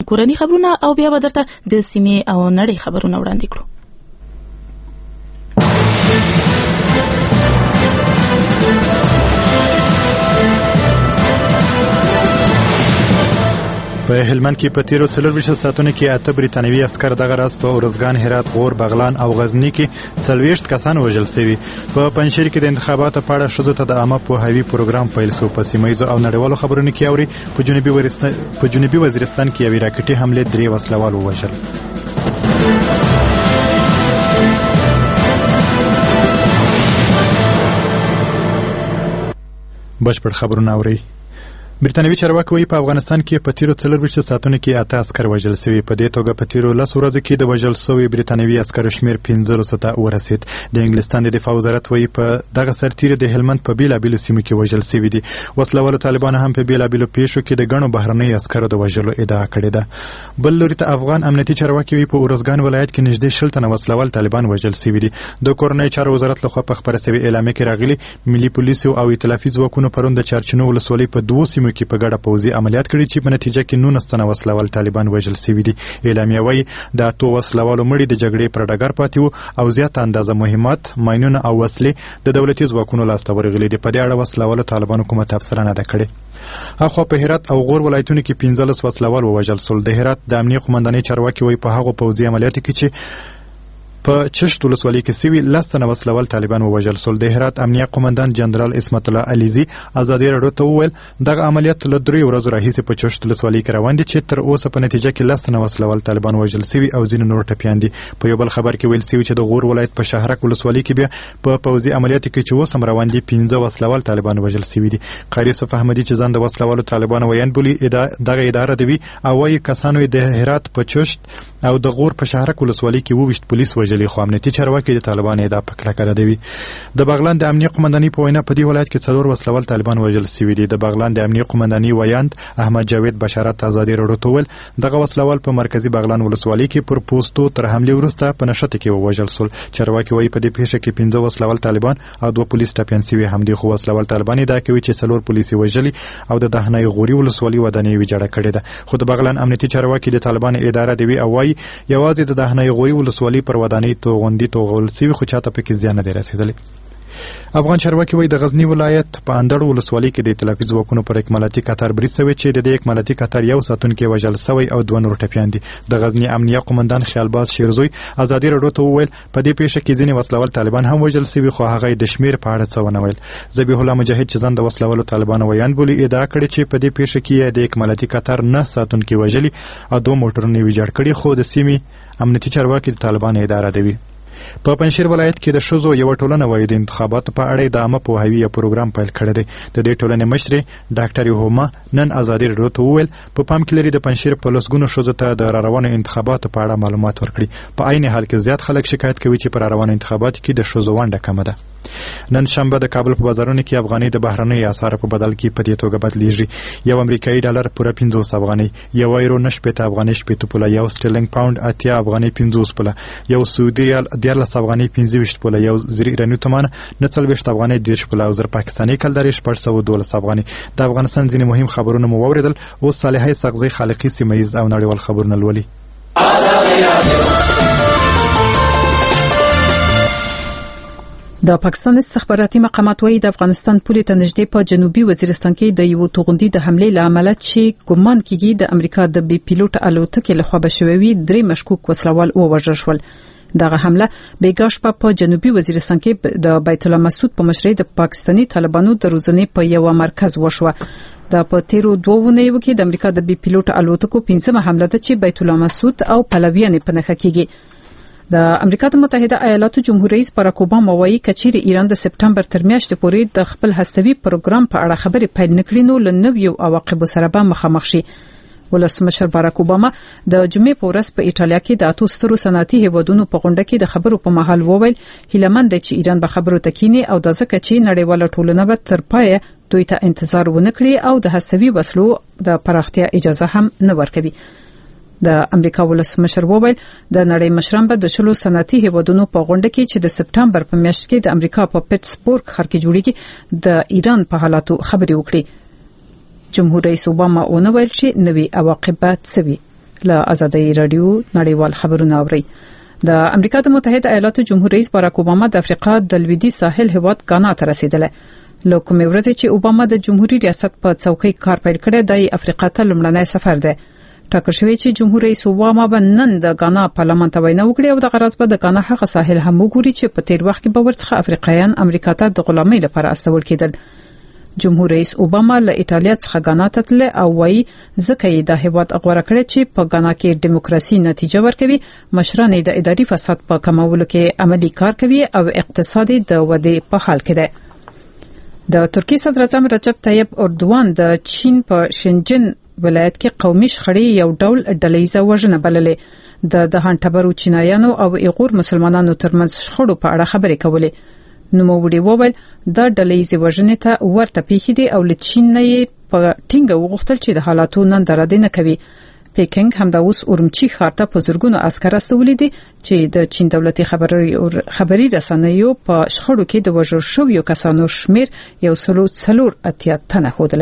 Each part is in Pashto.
کورني خبرونه او بیا به درته د سیمې او نړۍ خبرونه وړاندې کړو. په هلمند کې په تیرو 24 ساعتونو کې 8 بریتانوي عسكر دغه راز په اورزګان، هرات، غور، بغلان او غزنی کې 40 کسان وژل شوي. په پنجشیر کې د انتخاباتو په اړه ښځو ته د عامه پوهاوي پروګرام پیل شو. په سیمایي او نړیوالو خبرونو کې اوري په جنوبي وزیرستان کې یوې راکټي حمله 3 وسلوال ووژل. بشپړ خبرونه اوري. برتانوي چارواکي وایي په افغانستان کې په تیرو 24 ساعتونو کې 8 عسكر وژل شوي. په دې توګه په تیرو 10 ورځو کې د وژل شوي برتانوي عسکرو شمېر 15 ته ورسید. د انګلستان د دفاع وزارت وایي په دغه سرتیري د هلمند په بیلابیلو سیمو کې وژل شوي دي. وسلوالو طالبانو هم په بیلابیلو پیښو کې د ګڼو بهرنیو عسکرو د وژلو ادعا کړې ده. بل لوري ته افغان امنیتي چارواکي وایي په اورزګان ولایت کې نږدې 60 تنه وسلوال طالبان وژل شوي دي. د کورنۍ چارو وزارت لخوا په خبره شوې اعلامیه کې راغلي ملي پولیسو او ائتلافي ځواکونو پرون د چارچینو ولسوالۍ په 2 سیمو کې په ګډه پوځي عملیات کړي چې په نتیجه کې 19 تنه وسلوال طالبان وژل شوي دي. اعلامیه وایي د 8 وسلوالو مړي د جګړې پر ډګر پاتې وو او زیاته اندازه مهمات، ماینونه او وسلې د دولتي ځواکونو لاسته ورغلي دي. په دې اړه وسلوالو طالبانو کومه تبصره نه ده کړې. اخو په هرات او غور ولایتونو کې 15 وسلوال ووژل شول. د هرات د امنیه قومندانۍ چارواکي وایي په هغو پوځي عملیاتو کې چې په چشت ولسوالۍ کې سوي 10 تنه وسلوال طالبان ووژل شول. د هرات امنیه قومندان جنرال اسمت الله علیزي ازادي راډیو ته وویل دغه عملیات له 3 ورځو راهیسې په چشت ولسوالۍ کې روان دي چې تر اوسه په نتیجه کې 10 تنه وسلوال طالبان وژل شوي او ځینې نور ټپیان دي. په یو بل خبر کې ویل شوي چې د غور ولایت په شهرک ولسوالۍ کې بیا په پوځي عملیاتو کې چې اوس هم روان دي 15 وسلوال طالبان وژل شوي دي. قاری صف احمدي چې ځان د وسلوالو طالبان ویان بولي دغه اداره دوي او وايي کسانو د هرات په چشت او د غور په شهرک ولسوالۍ کې 22 پولیس وژلي خو امنیتي چارواکي د طالبان ادعا په کلکه ردوي. د بغلان د امنیه قومندانۍ په وینا په دې ولایت کې 4 وسلوال طالبان وژل شوي دي. د بغلان د امنیه قومندانۍ ویاند احمد جاوید بشارت ازادي راډیو ته ویل دغه وسلوال په مرکزی بغلان ولسوالۍ کې پر پوسټو تر حمله وروسته په نشته کې وژل شول. چارواکي وایي په دې پیښه کې 15 وسلوال طالبان او 2 پولیس ټپیان شوي هم دي. خو وسلوال طالبان ادعا کوي چې 4 پولیس وژلي او د دهنۍ غوري ولسوالۍ ودانۍ ویجاړه کړې ده. خو د بغلان امنیتي چارواکي د طالبان اداره دوي او وايي یوازې د دهنۍ غوري ولسوالۍ پر ودانۍ توغندي توغول سوي خو چاته پکې زیان نه دی رسیدلی. افغان چارواکي وایي د غزنی ولایت په اندړ ولسوالۍ کې د ائتلافي ځواکونو پر اکمالاتي قطار بریښ شوی چې د دې اکمالاتي قطار یو ساتونکی وژل شوی او 2 نور ټپیان دي. د غزنی امنیه قومندان خیالباز شیرزوی ازادي راډیو ته وویل په دې پیښه کې ځینې وسلوال طالبان هم وژل شوي خو هغه د شمیر په اړه څه ونه ویل. ذبیح الله مجاهد چې ځان د وسلوالو طالبانو ویان بولي ادعا کړې چې په دې پیښه کې د اکمالاتي قطار 9 ساتونکي وژلي او 2 موټرونه ویجاړ کړي خو د سیمې امنیتي چارواکي د طالبان اداره دوي. په پنجشیر ولایت کې د ښځو یو ټولنه وایي د انتخاباتو په اړه د عامه پوهاوي پروګرام پیل کړی دی. د دې ټولنې مشرې ډاکټر هوما نن ازادي راډیو ته وویل په پام کې لري د پنجشیر په لسګونو ښځو ته د راروانو انتخاباتو په اړه معلومات ورکړي. په عین حال کې زیات خلک شکایت کوي چې په راروانو انتخاباتو کې د ښځو ونډه کمه ده. نن شنبه د کابل په بازارونو کې افغانۍ د بهرنیو اسعارو په بدل کې په دې توګه بدلیږي. یو امریکایي ډالر پوره 50 افغانۍ، یو یورو 9 افغانۍ 8 پوله، یو سټرلینګ پاوند 80 افغانۍ 50 پوله، یو سعودي ریال 14 افغانۍ 25 پوله، یو زر ایرانی تومان 49 افغانۍ 10 پوله او زر پاکستاني کلداري 812 افغانۍ. د افغانستان ځینې مهم خبرونه مو واوریدل. اوس صالحه سغزي خالقي سیمایز او نړیوال خبرونه لولي. د پاکستان استخباراتي مقامات وایي د افغانستان پولې ته نږدې په جنوبي وزیرستان کې د یو توغندي د حملې لامل چې ګومان کیږي د امریکا د بي پیلوټ الوتکې لخوا بشوي 3 مشکوک وسلوال ووژل شول. دغه حمله بیګاش په جنوبي وزیرستان کې د بیت الله مسعود په مشرۍ د پاکستاني طالبانو د روزنې په یو مرکز وشوه. د په تیرو 2 ونیو کې د امریکا د بي پیلوټ الوتکو 15مه حمله ده چې بیت الله مسعود او پلویان په نښه کیږي. د امریکا د متحده ایالاتو جمهور رئیس باراک اوباما وایي کچیر ایران د سپټمبر تر میاشتې پورې د خپل هستوي پروګرام په اړه خبرې پیل نکړي نو لنویو عواقب سره به مخامخ شي. ولسمشر باراک اوباما د جمعې په ورځ په ایټالیا کې د 8 سترو صنعتي هیوادونو په غونډه کې د خبرو په مهال وویل هیلمند چې ایران به خبرو تکینی او د ځکه چې نړیواله ټولنه به تر پایه دوی ته انتظار ونکړي او د هستوي وسلو د پراختیا اجازه هم نه ورکوي. د امریکا ولسمشر وویل د نړۍ مشران به د شلو صنعتي هیوادونو په غونډه کې چې د سپټمبر په میاشت کې د امریکا په پیټسبورګ ښار کې جوړیږي د ایران په حالاتو خبرې وکړي. جمهور رئیس اوباما ونویل چې نوي عواقب به څه وي. له ازادي رادیو نړیوال خبرونه اوري. د امریکا د متحده ایالاتو جمهور رئیس باراک اوباما د افریقا د لویدي ساحل هیواد غانا ته رسیدلی. له کومې ورځې چې اوباما د جمهوریت ریاست په څوکۍ کار پیل کړی دی، افریقا ته لومړنی سفر دی. ټاکل شوی چې جمهور رئیس اوباما به نن د غانا پارلمان ته وینا وکړي او د غرض به د غانا هغه ساحل هم وګوري چې په تیر وخت کې به ورڅخه افریقایان امریکا ته د غلامۍ لپاره استول کېدل. جمهور رئیس اوباما له ایټالیا څخه غانا ته تللی او وايي ځکه یې د هیواد غوړه کړی چې په غانا کې دیموکراسي نتیجه ورکوي، مشران د اداري فساد په کمولو کې عملی کار کوي او اقتصادي د ودې په حال کې دی. د ترکیه صدر اعظم رجب طیب اردوان د چین په شنجن ولایت کې قومي شخړې یو ډول ډلهیزه وژنه بللې. د هانټبرو چینایانو او ایغور مسلمانانو ترمنځ شخړو په اړه خبرې کولې. نوموړي وویل دا ډلهیزه وژنې ته ورته پیښې دي او له چین نه یې په ټینګه وغوښتل چې د حالاتو ننداره نه کوي. پیکینګ همدا اوس اورمچی ښار ته په زرګونو عسکر استولي دي چې د چین دولتي خبري رسنیو په شخړو کې د وژل شویو کسانو شمیر 104 تنه ښودله.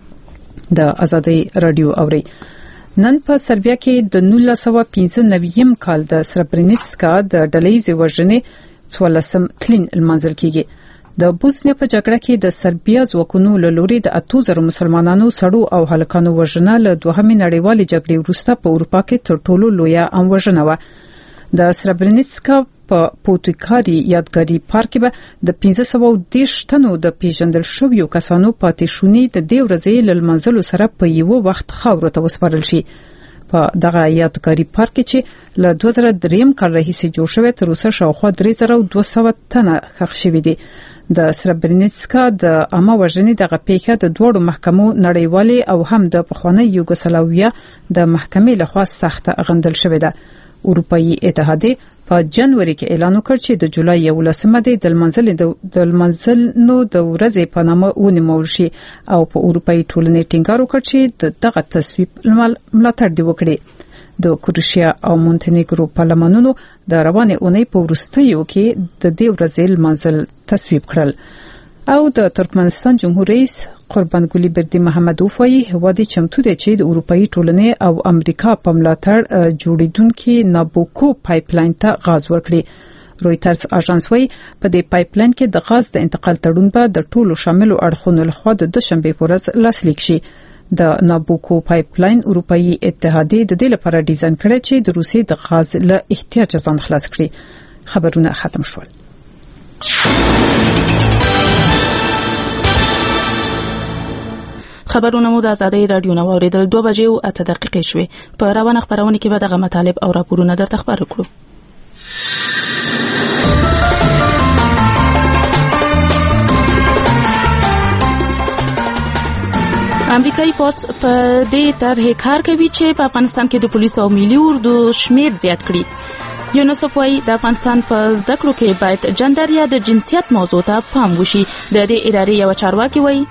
د ازادي رادیو اوري. نن په سربیا کې د 1995 کال د سربرینیټسکا د ډلهیزه وژنې 14 تلین المنزل کېږي. د بوسنیا په جګړه کې د سربیا ځواکونو له لوري د 8000 مسلمانانو سړو او هلکانو وژنه له دوهمې نړیوالې جګړې وروسته په اروپا کې تر ټولو لویه وژنه و. د سربرینیټسکا په پوتوکاري یادګاري پارک به د 1510 تنو د پیژندل شویو کسانو پاتې شونی د دې ورځې له منزل سره په یو وخت خاورو ته وسپارل شي. په دغه یادګاري پارک چې له 2003 کال راهیسې جوړ شوی تر اوسه شاوخوا 3200 تنه ښخ شوي دي. د سربرینیټسکا د عامه وژنې دغه پیښه د دوړو محکمو نړیوالې او هم د پخوانۍ یوګوسلاویا د محکمې لخوا سخته غندل شوې ده. اروپאי اتحادیه په جنوري کې اعلان وکړ چې د جولای 11 د منزل نو د ورځې په نامه ونیول شي او په اروپאי ټولنې ټینګار وکړ چې دغه تصویب ملاتړ دی وکړي. د کروشیا او مونتنیګرو پارلمانونو د روانې اونۍ په وروستیو کې د دې ورځې منزل تصویب کړل. او د ترکمنستان جمهور رئیس قربانګلی بردی محمدوف وايي هوادي چمتو دي چې د اروپאי ټولنې او امریکا په ملاتړ جوړیدونکو نابوکو پایپلاین ته غاز ورکړي. رويټرز اژانس وايي په دې پایپلاین کې د غاز د انتقال تړون به د ټولو شاملو اړخونو لخوا د دوشنبه په ورځ لاسلیک شي. د نابوکو پایپلاین اروپאי اتحادیه د دې لپاره ډیزاین کړی چې د روسي د غاز له احتیاج ځان خلاص کړي. خبرونه ختم شول. خبرونه مو د ازادي رادیو نو اوریدل 2:08 شوي. په روانه خبرونه کې به دغه مطالب او راپورونه درته خبرو کړو. امریکایي پولیس په دې طرح کار کوي چې په افغانستان کې د پولیسو او ملي اردو شمیر زیات کړي. یونیسف وايي د افغانستان په زده کړو کې باید جندر یا د جنسیت موضوع ته پام وشي. د دې ادارې یو چارواکي وايي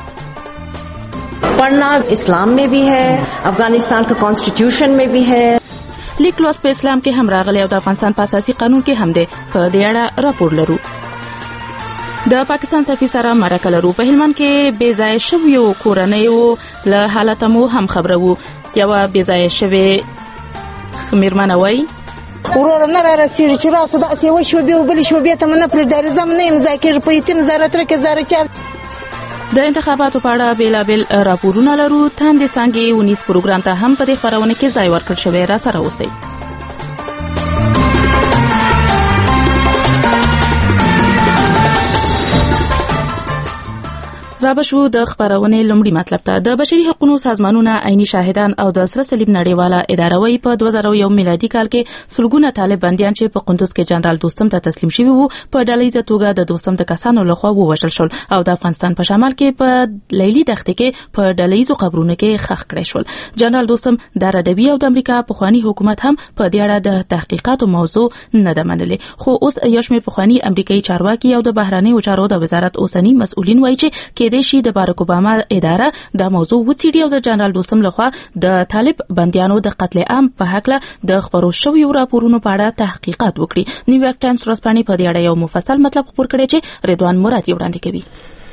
पढ़ना इस्लाम में भी है, अफगानिस्तान का कॉन्स्टिट्यूशन में भी है. لیک لوست په اسلام کې هم راغلی او د افغانستان په اساسي قانون کې هم دی. په دې اړه راپور لرو. د پاکستان سفیر سره مرکه لرو. په هلمند کې بې ځای شویو کورنیو له حالت مو هم خبرو. یو بې ځای شوی میرمن وايي ورور نه را رسیږي چې راسو د اسی وشو به بل شو به ته نه پر درځم نه مذاکره په یتیم زارت رکه زارچار. د انتخاباتو په اړه بیلابل راپورونه لرو. تاندې څنګه 19 پروګرام ته هم په دې خبرونه کې ځای ورکړل شوی. را سره اوسئ. رابشو د خبرونه لومړی مطلب ته د بشري حقوقو سازمانونه عیني شاهدان او د سره صلیب نړیواله اداره وی په 2001 میلادي کال کې سلګونه طالب بنديان چې په قندوز کې جنرال دوستم ته تسلیم شوی وو په ډلهیزه توګه د دوستم د کسانو لخوا ووژل شول او د افغانستان په شمال کې په لیلی دښته کې په ډلهیزو قبرونو کې خښ کړي شول. جنرال دوستم د ردوی او د امریکا په خواني حکومت هم په دې اړه د تحقیقاتو موضوع نه ده منلې. خو اوس یوشمه په خواني امریکایي چارواکي او د بهراني چارو د وزارت اوسنی مسؤلین وایي چې د شي د باراک اوباما اداره د موضوع وڅېړي او د جنرال دوستم لخوا د طالب بنديانو د قتل عام په حق له د خبرو شویو راپورونو په اړه تحقیقات وکړي. نیویارک ټایمز ورځپاڼې په دې اړه یو مفصل مطلب خبر کړی چې رضوان مراد وړاندې کوي.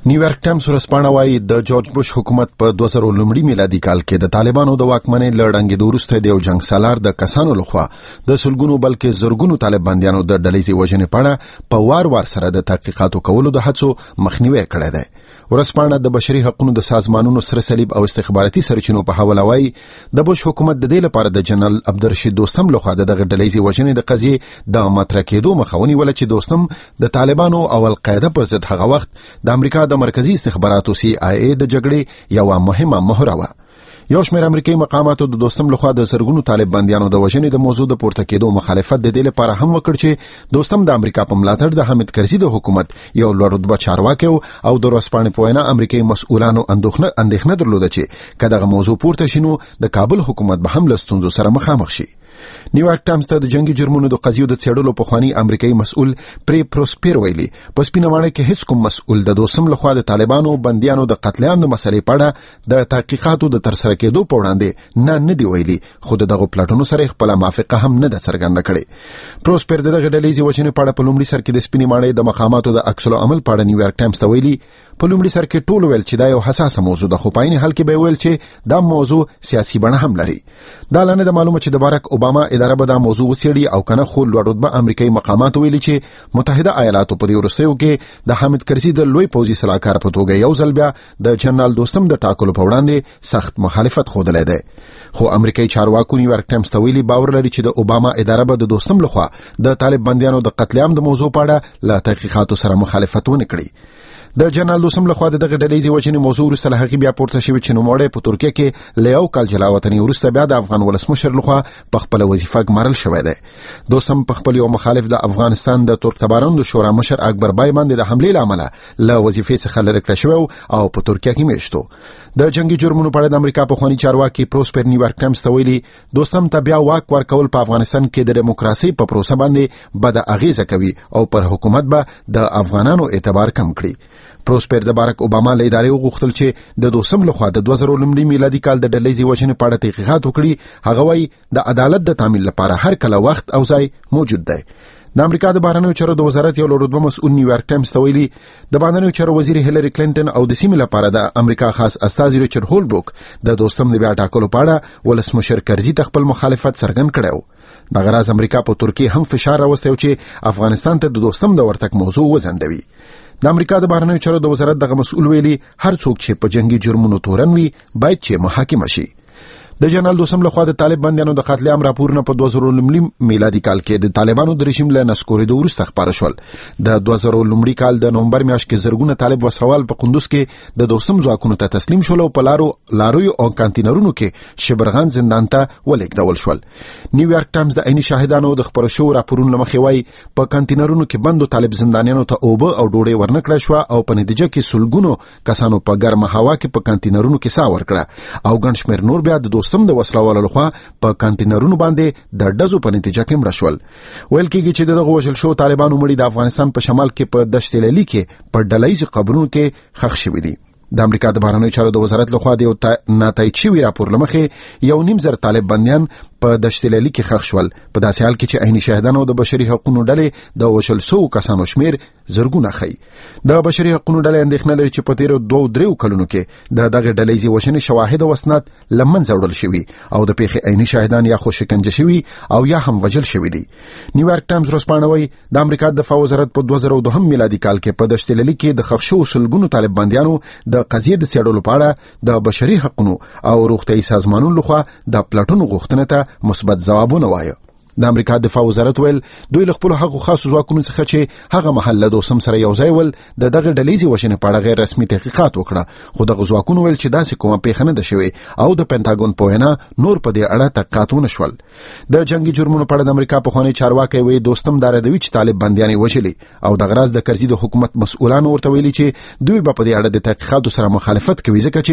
نیویارک ټایمز ورځپاڼه وايي د جورج بوش حکومت په 2000 میلادي کال کې د طالبانو د واکمنۍ لړنګېدو وروسته د یو جنگ سالار د کسانو لخوا د سلګونو بلکې زرګونو طالب بنديانو د ډلېزي وژنې په اړه په وار سره د تحقیقاتو کولو د هڅو مخنیوي کړی دی. ورځپاڼه د بشري حقوقو د سازمانونو سره صلیب او استخباراتي سرچینو په حواله وايي د بوش حکومت د دې لپاره د جنرال عبدالرشید دوستم لخوا د دغه ډلېزي وژنې د قضیې د مطرح کېدو مخه ونیوله چې دوستم د طالبانو او القاعده پر ضد هغه وخت د امریکا د مرکزی استخباراتو CIA د جګړې یو مهمه مهره وه. یو شمېر امریکایي مقاماتو د دوستم لخوا د زرګونو طالب بنديانو د وژنې د موضوع د پورته کېدو مخالفت د دې لپاره هم وکړ چې دوستم د امریکا په ملاتړ د حامد کرزي د حکومت یو لوړ رتبه چارواکي او د ورځپاڼې په وینا امریکایي مسؤلانو اندېښنه درلوده چې که دغه موضوع پورته شي نو د کابل حکومت به هم له ستونزو سره مخامخ شي. نیویارک ټایمز ته د جنگي جرمونو د قضیو د څېړلو پخوانی امریکایي مسؤل پری پروسپر ویلي په سپینمانه کې هیڅ کوم مسؤل د دوستم لخوا د طالبانو بنديانو د قتلعام د مسلې په اړه د تحقیقاتو د ترسره کېدو په وړاندې نه دی ویلي خو دغه پلاټونو سره خپل موافقه هم نه ده څرګنده کړې. پروسپر دغه ډلېزي وژنې په اړه په لومړي سر کې د سپینمانه د مقاماتو د عکس العمل په اړه نیویارک ټایمز ته ویلي په لومړي سر کې ټول ویل چې دا یو حساسه موضوع ده خو په عین حال کې به ویل چې دا موضوع سیاسي بڼه هم لري. دا لانه د معلومه چې د بارک اوباما اداره به دا موضوع وڅېړي او کنه خو لوړ رتبه امریکایي مقامات ویلي چې متحده ایالاتو په دې وروستیو کې د حامد کرزي د لوی پوځي سلاکار په توګه یو ځل بیا د جنرال دوستم د ټاکلو په وړاندې سخت مخالفت ښودلی دی. خو امریکایي چارواکو نیویارک ټایمز ته ویلي باور لري چې د اوباما اداره به د دوستم لخوا د طالب بنديانو د قتلعام د موضوع په اړه له تحقیقاتو سره مخالفت ونه کړي. د جنرال دوستم لخوا دغه ډلېزي وژنې موضوع وروسته له هغې بیا پورته شوې چې نوموړی په ترکیه کې له یو کال جلا وطنۍ وروسته بیا د افغان ولسمشر لخوا په خپله وظیفه ګمارل شوی دی. دوستم په خپل یو مخالف د افغانستان د ترکتباران د شورا مشر اکبر بای باندې د حملې له امله له وظیفې څخه لرې کړی شوی او په ترکیه کې میشتو. د جنگي جرمونو په اړه د امریکا پخوانی چارواکي پروسپر نیویارک ټایمز ته ویلي دوستم ته بیا واک ورکول په افغانستان کې د دیموکراسۍ په پروسه باندې بد اغیزه کوي او پر حکومت به د افغانانو اعتبار کم کړي. پروسپر د بارک اوباما له ادارې وغوښتل چې د دوستم لخوا د 2000 میلادي کال د ډلېزي وژنې په اړه تحقیقات وکړي. هغه وايي د عدالت د تامین لپاره هر کله وخت او ځای موجود دی. د امریکا د بهرنیو چارو د وزارت یو لوړ رتبه مسؤل نیویارک ټایمز ته ویلي د بهرنیو چارو وزیر هیلری کلینټن او د سیمې لپاره د امریکا خاص استازي ریچارډ هولبروک د دوستم د بیا ټاکلو په اړه ولسمشر کرزي ته خپل مخالفت څرګند کړی. دغه راز امریکا په ترکیه هم فشار راوستی چې افغانستان ته د دوستم د ورتګ موضوع وځنډوي. د امریکا د بهرنیو چارو د وزارت دغه مسؤل ویلي هر څوک چې په جنگي جرمونو تورن وي باید چې محاکمه شي. د جنرال دوستم لخوا د طالب بنديانو د قتلعام راپورونه په 2000 میلادي کال کې د طالبانو د رژیم له نسکورېدو وروسته خپاره شول. د 2000 کال د نومبر میاشت کې زرګونه طالب وسروال په قندوز کې د دوستم ځواکونو ته تسلیم شول او په لارویو او کانتینرونو کې شبرغان زندان ته ولېږدول شول. نیویارک ټایمز د عیني شاهدانو د خپرو شوو راپورونو له مخې وایي په کانتینرونو کې بندو طالب زندانیانو ته اوبه او ډوډۍ ورنکړه شوه او په نتیجه کې سلګونو کسانو په ګرمه هوا کې په کانتینرونو کې ساه ورکړه او ګڼ شمېر نور بیا د دوستم د وسلوالو لخوا په کانتینرونو باندې د ډزو په نتیجه کې مړه شول. ویل کېږي چې دغه وژل شوو طالبانو مړي د افغانستان په شمال کې په دشت لیلي کې په ډلهییزو قبرونو کې ښخ شوي دي. د امریکا د بهرنیو چارو د وزارت لخوا د یو ناتایید شوي راپور له مخې 1.5 طالب بندیان په دشت لیلي کې ښخ شول په داسې حال کې چې عیني شاهدانو د بشري حقوقو ډلې د وژل شوو کسانو شمیر زرګونه ښیي. د بشري حقوقو ډلې اندېښنه لري چې په تیرو 2-3 کلونو کې د دغه ډلهییزې وژنې شواهد او اسناد له منځه وړل شوي او د پیښې عیني شاهدان یا خو شکنجه شوي او یا هم وژل شوي دي. نیویارک ټایمز ورځپاڼه وایي د امریکا د دفاع وزارت په 2002 میلادي کال کې په دشت لیلي کې د ښخ شوو سلګونو طالب بندیانو د قضیې د څېړلو په اړه د بشري حقوقو او روغتیايي سازمانونو لخوا د پلاټونو غوښتنې ته مثبت ځوابونه وایي. د امریکا دفاع وزارت ویل دوی له خپل هغو خاصو ځواکونو څخه چې هغه مهال له دوستم سره یو ځای ول د دغه ډلهییزې وژنې په اړه غیر رسمي تحقیقات وکړه خو دغه ځواکونو ویل چې داسې کومه پیښه نه ده شوې او د پینټاګون په وینا نور په دې اړه تحقیقات ونه شول. د جنگي جرمونو په اړه د امریکا پخوانی چارواکی وایي دوستم دا ردوي چې طالب بندیان یې وژلي او دغه راز د کرزي د حکومت مسؤلانو ورته ویلي چې دوی به په دې اړه د تحقیقاتو سره مخالفت کوي ځکه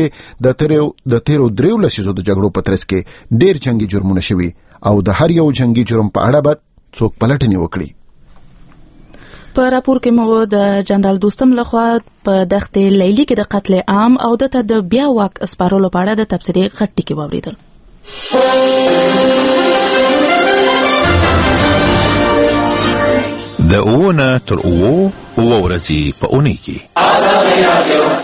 چې د تیرو 3 لسیزو د جګړو په ترڅ کې ډېر جنگي جرمونه شوي او د هر یو جنگي جرم په اړه به څوک پلټنې وکړي. په راپور کې مو د جنرال دوستم لخوا په دښت لیلي کې د قتل عام او د بیا واک اسپارولو په اړه د تبصرې غټ ټکي واوریدل. د 9 نه تر 9 ورځې په اونۍ کې.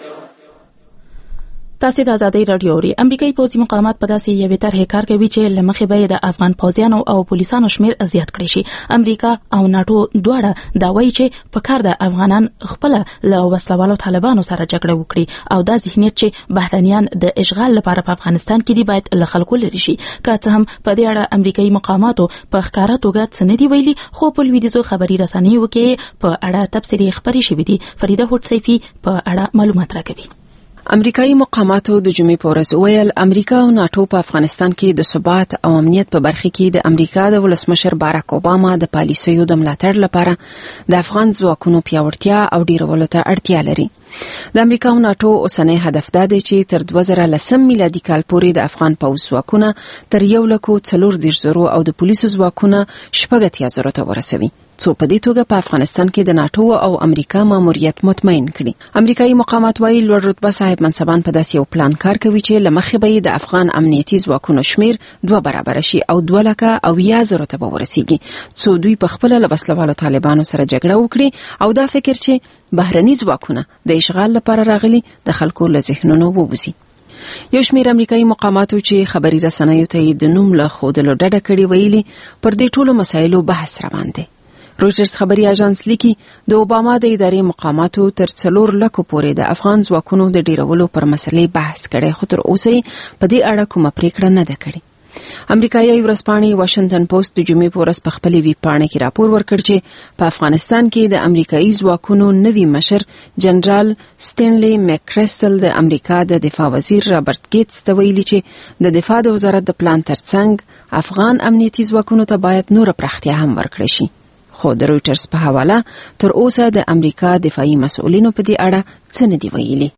تاسو د آزادۍ رادیو اوري. امریکایي پوځي مقامات په داسې یوې طرحې کار کوي چې لمخې به د افغان پوځیانو او پولیسانو شمیر زیات کړي شي. امریکا او ناتو دواړه دا وایي چې په کار د افغانان خپل له وسلوالو طالبانو سره جګړه وکړي او دا ذهنیت چې بهرانيان د اشغال لپاره په افغانستان کې دی باید له خلکو لري شي. که څه هم په دې اړه امریکایي مقاماتو په ښکارا توګه څه نه دی ویلي، خو په لویدیځو خبري رسنیو کې په اړه تفصیلي خبري شوې دي. فریده هوټ سیفي په اړه معلومات راکوي. امریکایي مقاماتو د جمعې په ورځ ویل امریکا او ناتو په افغانستان کې د ثبات او امنیت په برخه کې د امریکا د ولسمشر باراک اوباما د پالیسیو د ملاتړ لپاره د افغان ځواکونو پیاوړتیا او ډیرولو ته اړتیا لري. د امریکا او ناتو اوسنی هدف دا دی چې تر 2010 میلادي کال پورې د افغان پوځ ځواکونه تر 1,40,000 او د پولیسو ځواکونه 80,000 ته ورسوي، څو په دې توګه په افغانستان کې د ناتو او امریکا ماموریت مطمئن کړي. امریکایي مقامات وايي لوړ رتبه صاحب منصبان په داسې یو پلان کار کوي چې لمخې به د افغان امنیتي ځواکونو شمیر 2 برابر شي او 2,00,000 ته ورسیږي، څو دوی په خپل له وسلوالو طالبانو سره جګړه وکړي او دا فکر چې بهرني ځواکونه د اشغال لپاره راغلي د خلکو له ذهنونو ووځي. یو شمیر امریکایي مقاماتو چې خبري رسنیو ته د نوم له خودلو ډډه کړي ویلي پر دې ټولو مسایلو بحث روان دی. رويټرز خبري اژانس لیکي د اوباما د ادارې مقاماتو تر 4 لکو پورې د افغان ځواکونو د ډیرولو پر مسلې بحث کړي، خو تر اوسه په دې اړه کومه پریکړه نه ده کړې. امریکایي ورځپاڼې واشنگټن پوسټ د جمعې په ورځ په خپلې ویب پاڼه کې راپور ورکړ چې په افغانستان کې د امریکایي ځواکونو نوي مشر جنرال سټینلی میکریسل د امریکا د دفاع وزیر رابرټ ګیټس ته ویلي چې د دفاع د وزارت د پلان ترڅنګ افغان امنیتي ځواکونو ته باید نور پراختیا هم ورکړي شي. خو د رويټرز په حواله تر اوسه د امریکا دفاعي مسؤلینو په دې اړه څه نه دی ویلي.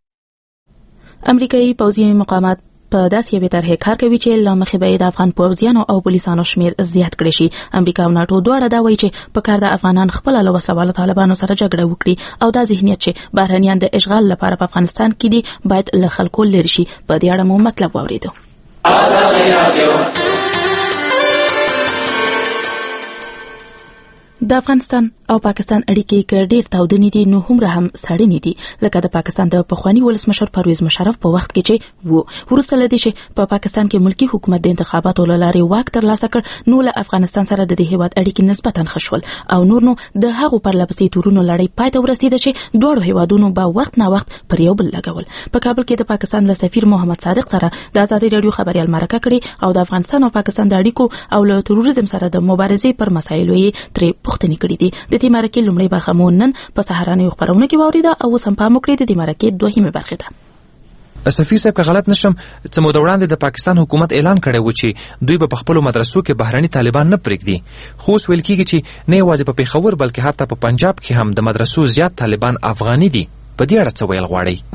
امریکایي پوځي مقامات په داسې یوې طرحې کار کوي چې لمخې به د افغان پوځیانو او پولیسانو شمیر زیات کړي شي. امریکا او ناتو دواړه دا وایي چې په کار د افغانان خپل له وسلوالو طالبانو سره جګړه وکړي او دا ذهنیت چې بهرانيان د اشغال لپاره په افغانستان کې دي باید له خلکو لري شي. په دې اړه مو مطلب واوریدو. د افغانستان او پاکستان اړیکې کې ډېر تاودنې دي، نو هم سړې دي، لکه د پاکستان د پخوانی ولسمشر پرویز مشرف په وخت کې چې ورسره لدی چې په پاکستان کې ملکی حکومت د انتخاباتو لارې واک ترلاسه کړ، نو له افغانستان سره د دې هیواد اړیکې نسبتاً خشول او نور نو د هغو پر لپسې تورونو لړۍ پای ته ورسیده چې دوه هیوادونو به وخت نه وخت پر یو بل لګول. په کابل کې د پاکستان له سفیر محمد صادق سره د آزادۍ رادیو خبريال مرکه کړې او د افغانستان او پاکستان د اړیکو او له تروریزم سره د مبارزې پر مسایلو یې ترې پوښتنې کړې دي. د دې مرکې لومړی برخه مو نن په سهارنۍ خبرونه کې واوریده او سم پام وکړئ د دې مرکې دوهمه برخه ده. سفیر صاحب که غلط نشم چې مو د وړاندې د پاکستان حکومت اعلان کړی و چې دوی په خپل مدرسو کې بهرني طالبان نه پرېږدي، خو اوس ویل کېږي چې نه یوازې په پیښور بلکې حتی په پنجاب کې هم د مدرسو زیات طالبان افغاني دي. په دې اړه څه ویل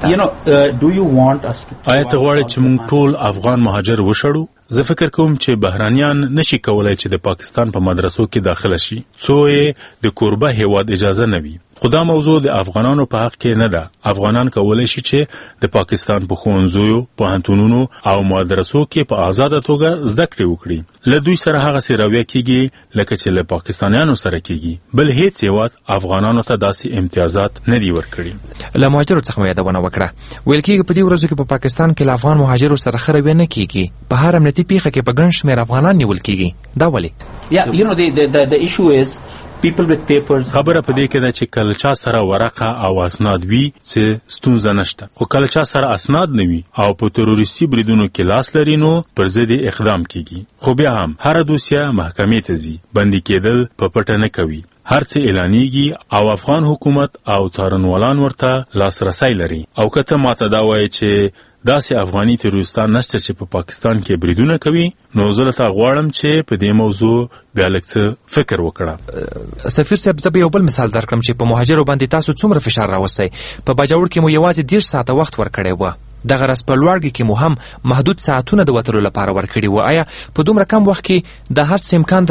غواړئ؟ آیا ته غواړې چې موږ ټول افغان مهاجر وشړو؟ زه فکر کوم چې بهرانيان نشي کولای چې د پاکستان په مدرسو کې داخله شي څو یې د کوربه هیواد اجازه نه وي. خو دا موضوع د افغانانو په حق کې نه ده. افغانان کولای شي چې د پاکستان په ښوونځیو، پوهنتونونو او مدرسو کې په آزاده توګه زده کړې وکړي. له دوی سره هغه څه رویه کیږي لکه چې له پاکستانیانو سره کیږي. بل هیڅ هیواد افغانانو ته داسې امتیازات نه دي ورکړي. له مهاجرو څخه یادونه وکړه. ویل کېږي په دې ورځو کې په پاکستان کې له افغان مهاجرو سره ښه رویه نه کیږي. په هر امنیتي پیښه کې په ګڼ شمېر افغانان نیول کیږي. دا ولې؟ the issue is people with papers. خبره په دې کې ده چې کله چا سره ورقه او اسناد وي چې ستونزه نشته، خو کله چا سره اسناد نه وي او په تروریستي بریدونو کې لاس لري نو پر ضد اقدام کیږي. خو بیا هم هر دوسیه محکمې ته ځي، بندي کېدل په پټه نه کوي. هر څه اعلانېږي او افغان حکومت او څارنوالان ورته لاسرسی لري. او که ته ماته دا وایې چې داسې افغاني تروریستان نشته چې په پاکستان کې بریدونه کوي، نو زه له تا غواړم چې په دې موضوع بیا لږ څه فکر وکړه. سفیر صاحب زه به یو بل مثال درکړم چې په مهاجرو باندې تاسو څومره فشار راوستی. په باجوړ کې مو یوازې 10 ساعته وخت ورکړی و، دغه راز په لوړګي کې مو هم محدود ساعتونه د وتلو لپاره ورکړي و. آیا په دومره کم وخت کې د هر څه امکان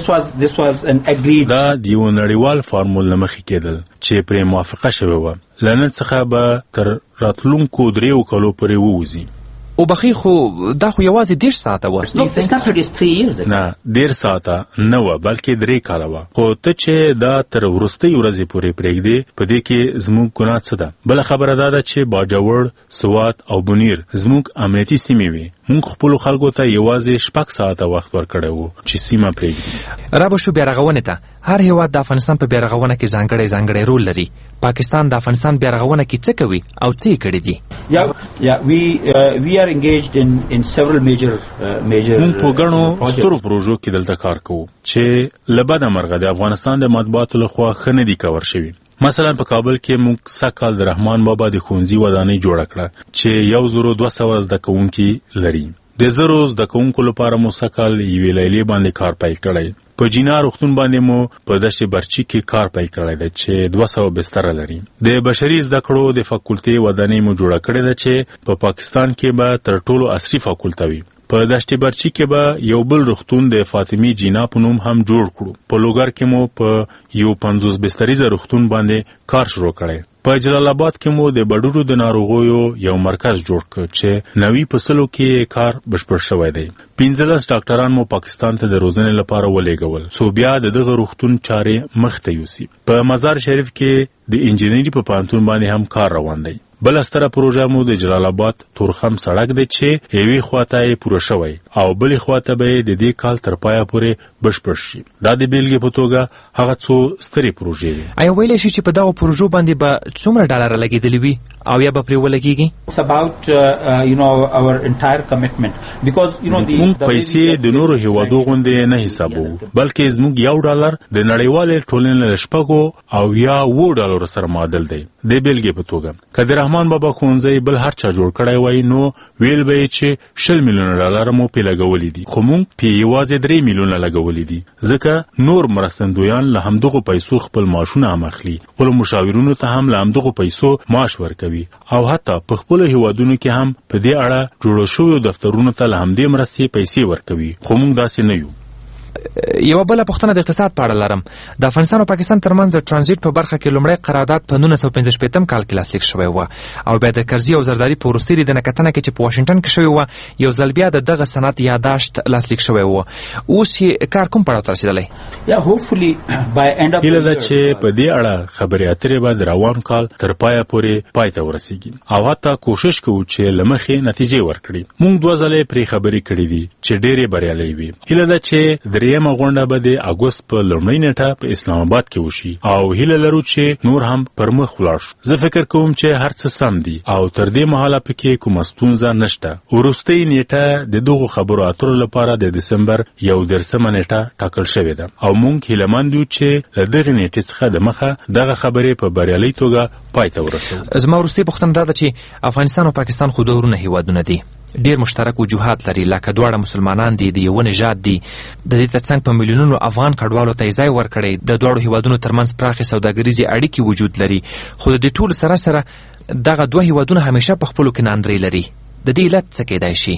درلود؟ دا د یو نړیوال فارمول له مخې کېدل چې پرې موافقه شوې وه. له نن څخه به تر راتلونکو 3 کالو پورې ووځي. او بخي خو دا خو یوازې 10 ساعته و. نه 10 ساعته نه و بلکې 3 کاله و. خو ته چې دا تر وروستۍ ورځې پورې پرېږدې په دې کې زموږ ګناه څه ده؟ بل خبره دا ده چې باجوړ، سوات او بنیر زموږ امنیتي سیمې وي. موږ خپل خلکو ته یوازې 6 ساعته وخت ورکړی وو چې سیمه پرېږدي. رابه شو بیارغونې ته. هر هیواد د افغانستان په بیارغونه کې ځانګړی رول لري. پاکستان د افغانستان بیارغونه کې څه کوي او څه کړی دي؟ we are engaged in several major موږ په ګڼو سترو پروژو کې دلته کار کوو چې له بده مرغه د افغانستان د مطبوعاتو لخوا ښه نه دي کور شوي. مثلا په کابل کې موږ سږکال د رحمان بابا د ښوونځي ودانۍ جوړه کړه چې 1200 زده کوونکي لري. د 1000 زده کوونکو لپاره مو سږکال یوې لیلې باندې کار پیل کړی. په جینا روغتون باندې مو په دشت برچی کې کار پیل کړی دی چې 200 بستر لري. د بشري زده کړو د فاکولټي ودانۍ مو جوړه کړې ده چې په پاکستان کې به تر ټولو عصري فاکولټه وي. په دشت برچی کې به یو بل روغتون د فاطمی جینا په نوم هم جوړ کړو. په لوګر کې مو په یو 50 بستریز روغتون باندې کار شروع کړی. په جلال آباد کې مو د بډورو د ناروغیو یو مرکز جوړ کړ چې 90 فصلو کې کار بشپړ شوی دی. 15 ډاکټران مو پاکستان ته د روزنې لپاره ولېږول څو بیا د دغه روغتون چارې مخته یوسي. په مزار شریف کې د انجینری په پوهنتون باندې هم کار روان دی. بل ستره پروژه مو د جلال آباد تورخم سړک دی چې یوې خواته یې پوره شوی او بلې خواته به د دې کال تر پایه پورې بشپړ شي. دا د بیلګې په توګه هغه څو سترې پروژې دي. آیا ویلی شي چې په دغو پروژو باندې به څومره ډالر لګېدلی وي او یا به پرې ولګېږي؟ It's about our entire commitment because موږ پیسې د نورو هیوادو غوندې نه حسابو بلکې زموږ $1 د نړیوالې ټولنې له 6 او یا $7 سره معادل دی. د بیلګې په توګه که د رحمان بابا ښوونځی بل هر چا جوړ کړی وای نو ویل به یې چې $10 میلیونه مو پې لګولي دي خو موږ پې یوازې 3 میلیونه لګولي دي ځکه نور مرستندویان له همدغو پیسو خپل معاشونه هم اخلي. خپلو مشاورینو ته هم له همدغو پیسو معاش ورکوي او حتی په خپلو هیوادونو کې هم په دې اړه جوړو شویو دفترونو ته له همدې مرستې پیسې ورکوي. خو موږ داسې نه یو. یوه بله پوښتنه د اقتصاد په اړه لرم. د افغانستان او پاکستان ترمنځ د ترانزیت په برخه کې لومړی قرارداد په 1945 کال کې لاسلیک شوی و او بیا د کرزي او زرداري په وروستۍ لیدنه کتنه کې چې په واشنګټن کې شوی و یو ځل بیا د دغه صنعت یاداشت لاسلیک شوی و. اوس یې کار کوم پړاو ته رسېدلی؟ هیله ده چې په دې اړه خبرې اترې به د روان کال تر پایه پورې پای ته ورسیږي او حتی کوشش کوو چې له مخې نتیجې ورکړي. موږ 2 ځلې پرې خبرې کړې دي چې ډېرې بریالۍ وي. هیله ده چې درېیمه غونډه به د اګوست په لومړۍ نیټه په اسلام آباد کې وشي او هیله لرو چې نور هم پر مخ ولاړ شو. زه فکر کوم چې هر څه سم دي او تر دې مهاله پکې کومه ستونزه نشته. وروستۍ نیټه د دغو خبرو اترو لپاره د دسمبر 11 نیټه ټاکل شوې ده او موږ هیلهمند یو چې له دغې نیټې څخه د مخه دغه خبرې په بریالۍ توګه پای ته ورسوو. زما وروستۍ پوښتنه دا ده چې افغانستان او پاکستان خو دوه ورونه هیوادونه دي، ډیر مشترک وجوهات لري، لکه دواړه مسلمانان دي، د یو نژاد دي. د دې ترڅنګ په میلیونونو افغان کډوالو ته ځای ورکړی. د دواړو هیوادونو ترمنځ پراخې سوداګریزې اړیکې وجود لري، خو د دې ټولو سره سره دغه دوه هیوادونه همیشه په خپلو کې ناندرۍ لري. د دې علت څه کېدای شي؟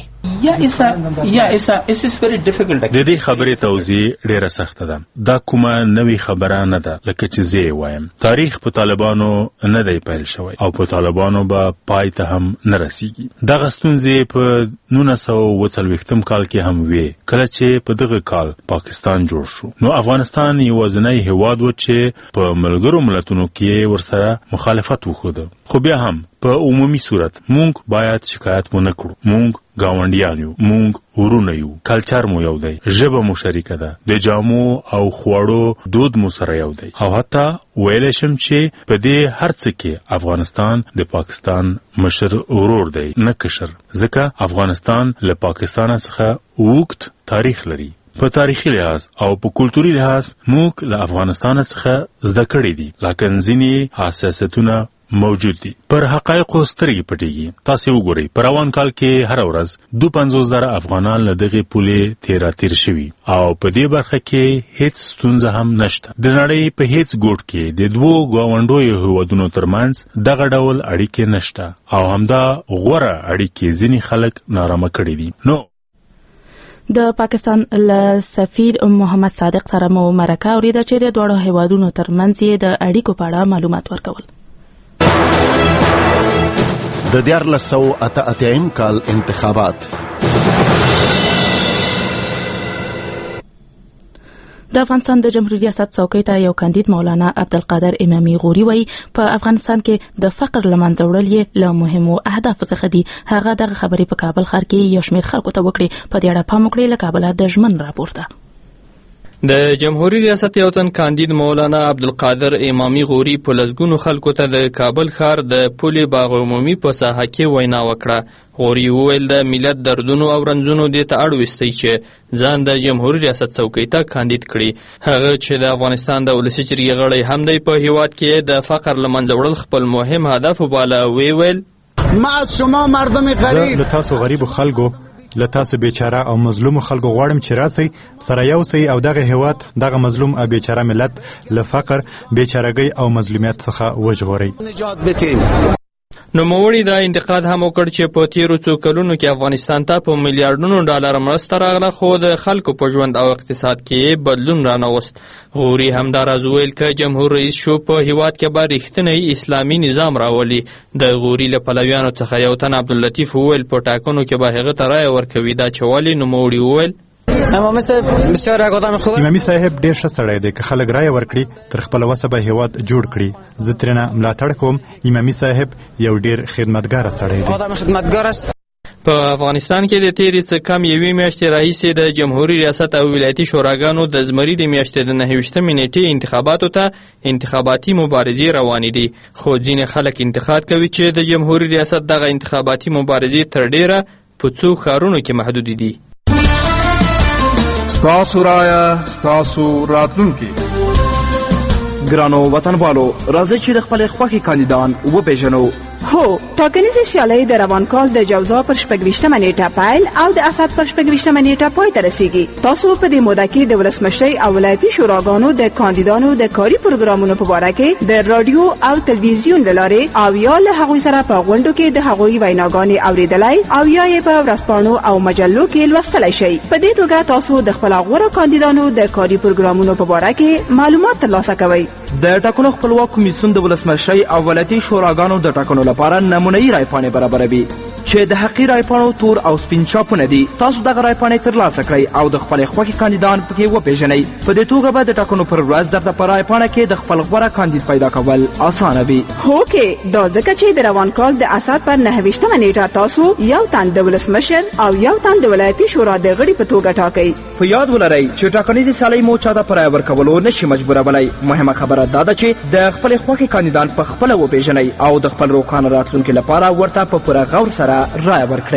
د دې خبرې توضیح ډیره سخته ده. دا کومه نوې خبره نه ده لکه چې زه وایم. تاریخ په طالبانو نه دی پیل شوی او په طالبانو به پای ته هم نه رسیږي. دغه ستونزې په 1940 کال کې هم وې کله چې په دغه کال پاکستان جوړ شو. نو افغانستان یوازینی هیواد و چې په ملګرو ملتونو کې ورسره مخالفت وښود. خو بیا هم په عمومي صورت مونږ باید شکایت ونه کړو. مونږ ګاونډیان یو، مونږ ورونه یو، کلچر مو یو دی، ژبه مو شریکه ده، د جامو او خوړو دود مو سره یو دی او حتی ویلی شم چې په دې هر څه کې افغانستان د پاکستان مشر ورور دی نه کشر، ځکه افغانستان له پاکستان څخه اوږد تاریخ لري. په تاریخي لحاظ او په کلتوري لحاظ موږ له افغانستان څخه زده کړي دي، لکه ځینې حساسیتونه موجود دي. پر حقایقو سترګې پټېږي. تاسې وګورئ په روان کال کې هره ورځ 52,000 افغانان له دغې پولې تېراتېر شوي او په دې برخه کې هیڅ ستونزه هم نشته. د نړۍ په هیڅ ګوټ کې د دوو ګاونډیو هیوادونو ترمنځ دغه ډول اړیکې نشته او همدا غوره اړیکې ځینې خلک نارامه کړي دي. نو د پاکستان له سفیر محمد صادق سره مو مرکه اوریده چې د دواړو هیوادونو ترمنځ د اړیکو په اړه معلومات ورکول. د 1988 کال انتخابات. د افغانستان د جمهوریت ریاست څوکۍ ته یو کاندید مولانا عبدالقادر امامي غوري وایي په افغانستان کې د فقر له منځه وړل یې له مهمو اهدافو څخه دي. هغه دغه خبرې په کابل ښار کې یو شمېر خلکو ته وکړې. په دې اړه پام وکړئ. له کابله د ژمن راپورته. د جمهوریت ریاست یو تن کاندید مولانا عبدالقادر امامي غوري په لسګونو خلکو ته د کابل ښار د پل باغ عمومي په ساحه کې وینا وکړه. غوري وویل د ملت دردونو او رنځونو دې ته اړ وستی چې ځان د جمهوریت ریاست څوکۍ ته کاندید کړي. هغه چې د افغانستان د ولسي جرګې غړی هم دی په هیواد کې د فقر له منځه وړل خپل مهم هدف وباله. ویل ما از شما مردم غریب له تاسو غریبو خلکو له تاسو بیچاره او مظلوم خلکو غواړم چې راسي سره یو سي او دغه هیواد دغه مظلوم او بیچاره ملت له فقر بیچارهګۍ او مظلومیت څخه وژغوري. نوموړي دا انتقاد هم وکړ چې په تیرو څو کلونو کې افغانستان ته په میلیارډونو ډالر مرسته راغله خو د خلکو په ژوند او اقتصاد کې بدلون رانوست. غوري همداراز ویل که جمهور رئیس شو په هیواد کې به رښتینی اسلامي نظام راولي. د غوري له پلویانو څخه یو تن عبداللطیف وویل په ټاکنو کې به هغه ته رایه ورکوي. دا چې ولې؟ نوموړي وویل امامي صاحب ډېر ښه سړی دی. که خلک رایه ورکړي تر خپل وسه به هیواد جوړ کړي. زه ترېنه ملاتړ کوم. امامي صاحب یو ډېر خدمتګاره سړی دی. په افغانستان کې د تیرې څه کم یوې میاشتې راهیسې د جمهوریت ریاست او ولایتي شوراګانو د زمري د میاشتې د 29 نیټې انتخاباتو ته انتخاباتي مبارزې روانې دي. خو ځینې خلک انتقاد کوي چې د جمهوریت ریاست دغه انتخاباتي مبارزې تر ډیره په څو ښارونو کې محدودې دي. ستاسو رایه ستاسو راتلونکی. ګرانو وطنوالو، راځئ چې د خپل خوښې کاندیدان وپېژنو. هو، ټاکنیزې سیالۍ د روان کال د جوزا پر 26مه نیټه پیل او د اسد پر 26مه نیټه پای ته رسیږي. تاسو په دې موده کې د ولسمشرۍ او ولایتي شوراګانو د کاندیدانو د کاري پروګرامونو په اړه کې د رادیو او تلویزیون لارې او یا له هغوی سره په غونډو کې د هغوی ویناګانې اوریدلای او یا یې په ورځپاڼو او مجلو کې لوستلای شئ. په دې توګه تاسو د خپل غوره کاندیدانو د کاري پروګرامونو په اړه کې معلومات ترلاسه کوئ. د ټاکنو خپلواک کمیسیون د ولسمشرۍ او ولایتي شوراګانو د ټاکنو لپاره نمونه‌يي رایپاڼې برابروي چې د حقیقي رایپاڼو تور او سپین چاپونه دي. تاسو دغه رایپاڼې ترلاسه کړئ او د خپل خوښې کاندیدان پکې وپېژنئ. په دې توګه به د ټاکنو پر ورځ درته په رایپاڼه کې د خپل غوره کاندید پیدا کول اسانه وي. هو کې دا ځکه چې د روان کال د اسد پر 29مه نیټه تاسو یو تن د ولسمشر او یو تن د ولایتي شورا د غړي په توګه ټاکئ. په یاد ولرئ چې ټاکنیزې سیالۍ مو چاته پر رایه ورکولو نشي مجبورولای. مهمه خبره دا ده چې د خپل خوښې کاندیدان په خپله وپېژنئ او د خپل روښانه راتلونکي لپاره ورته په پوره غور سره رایه ورکړئ.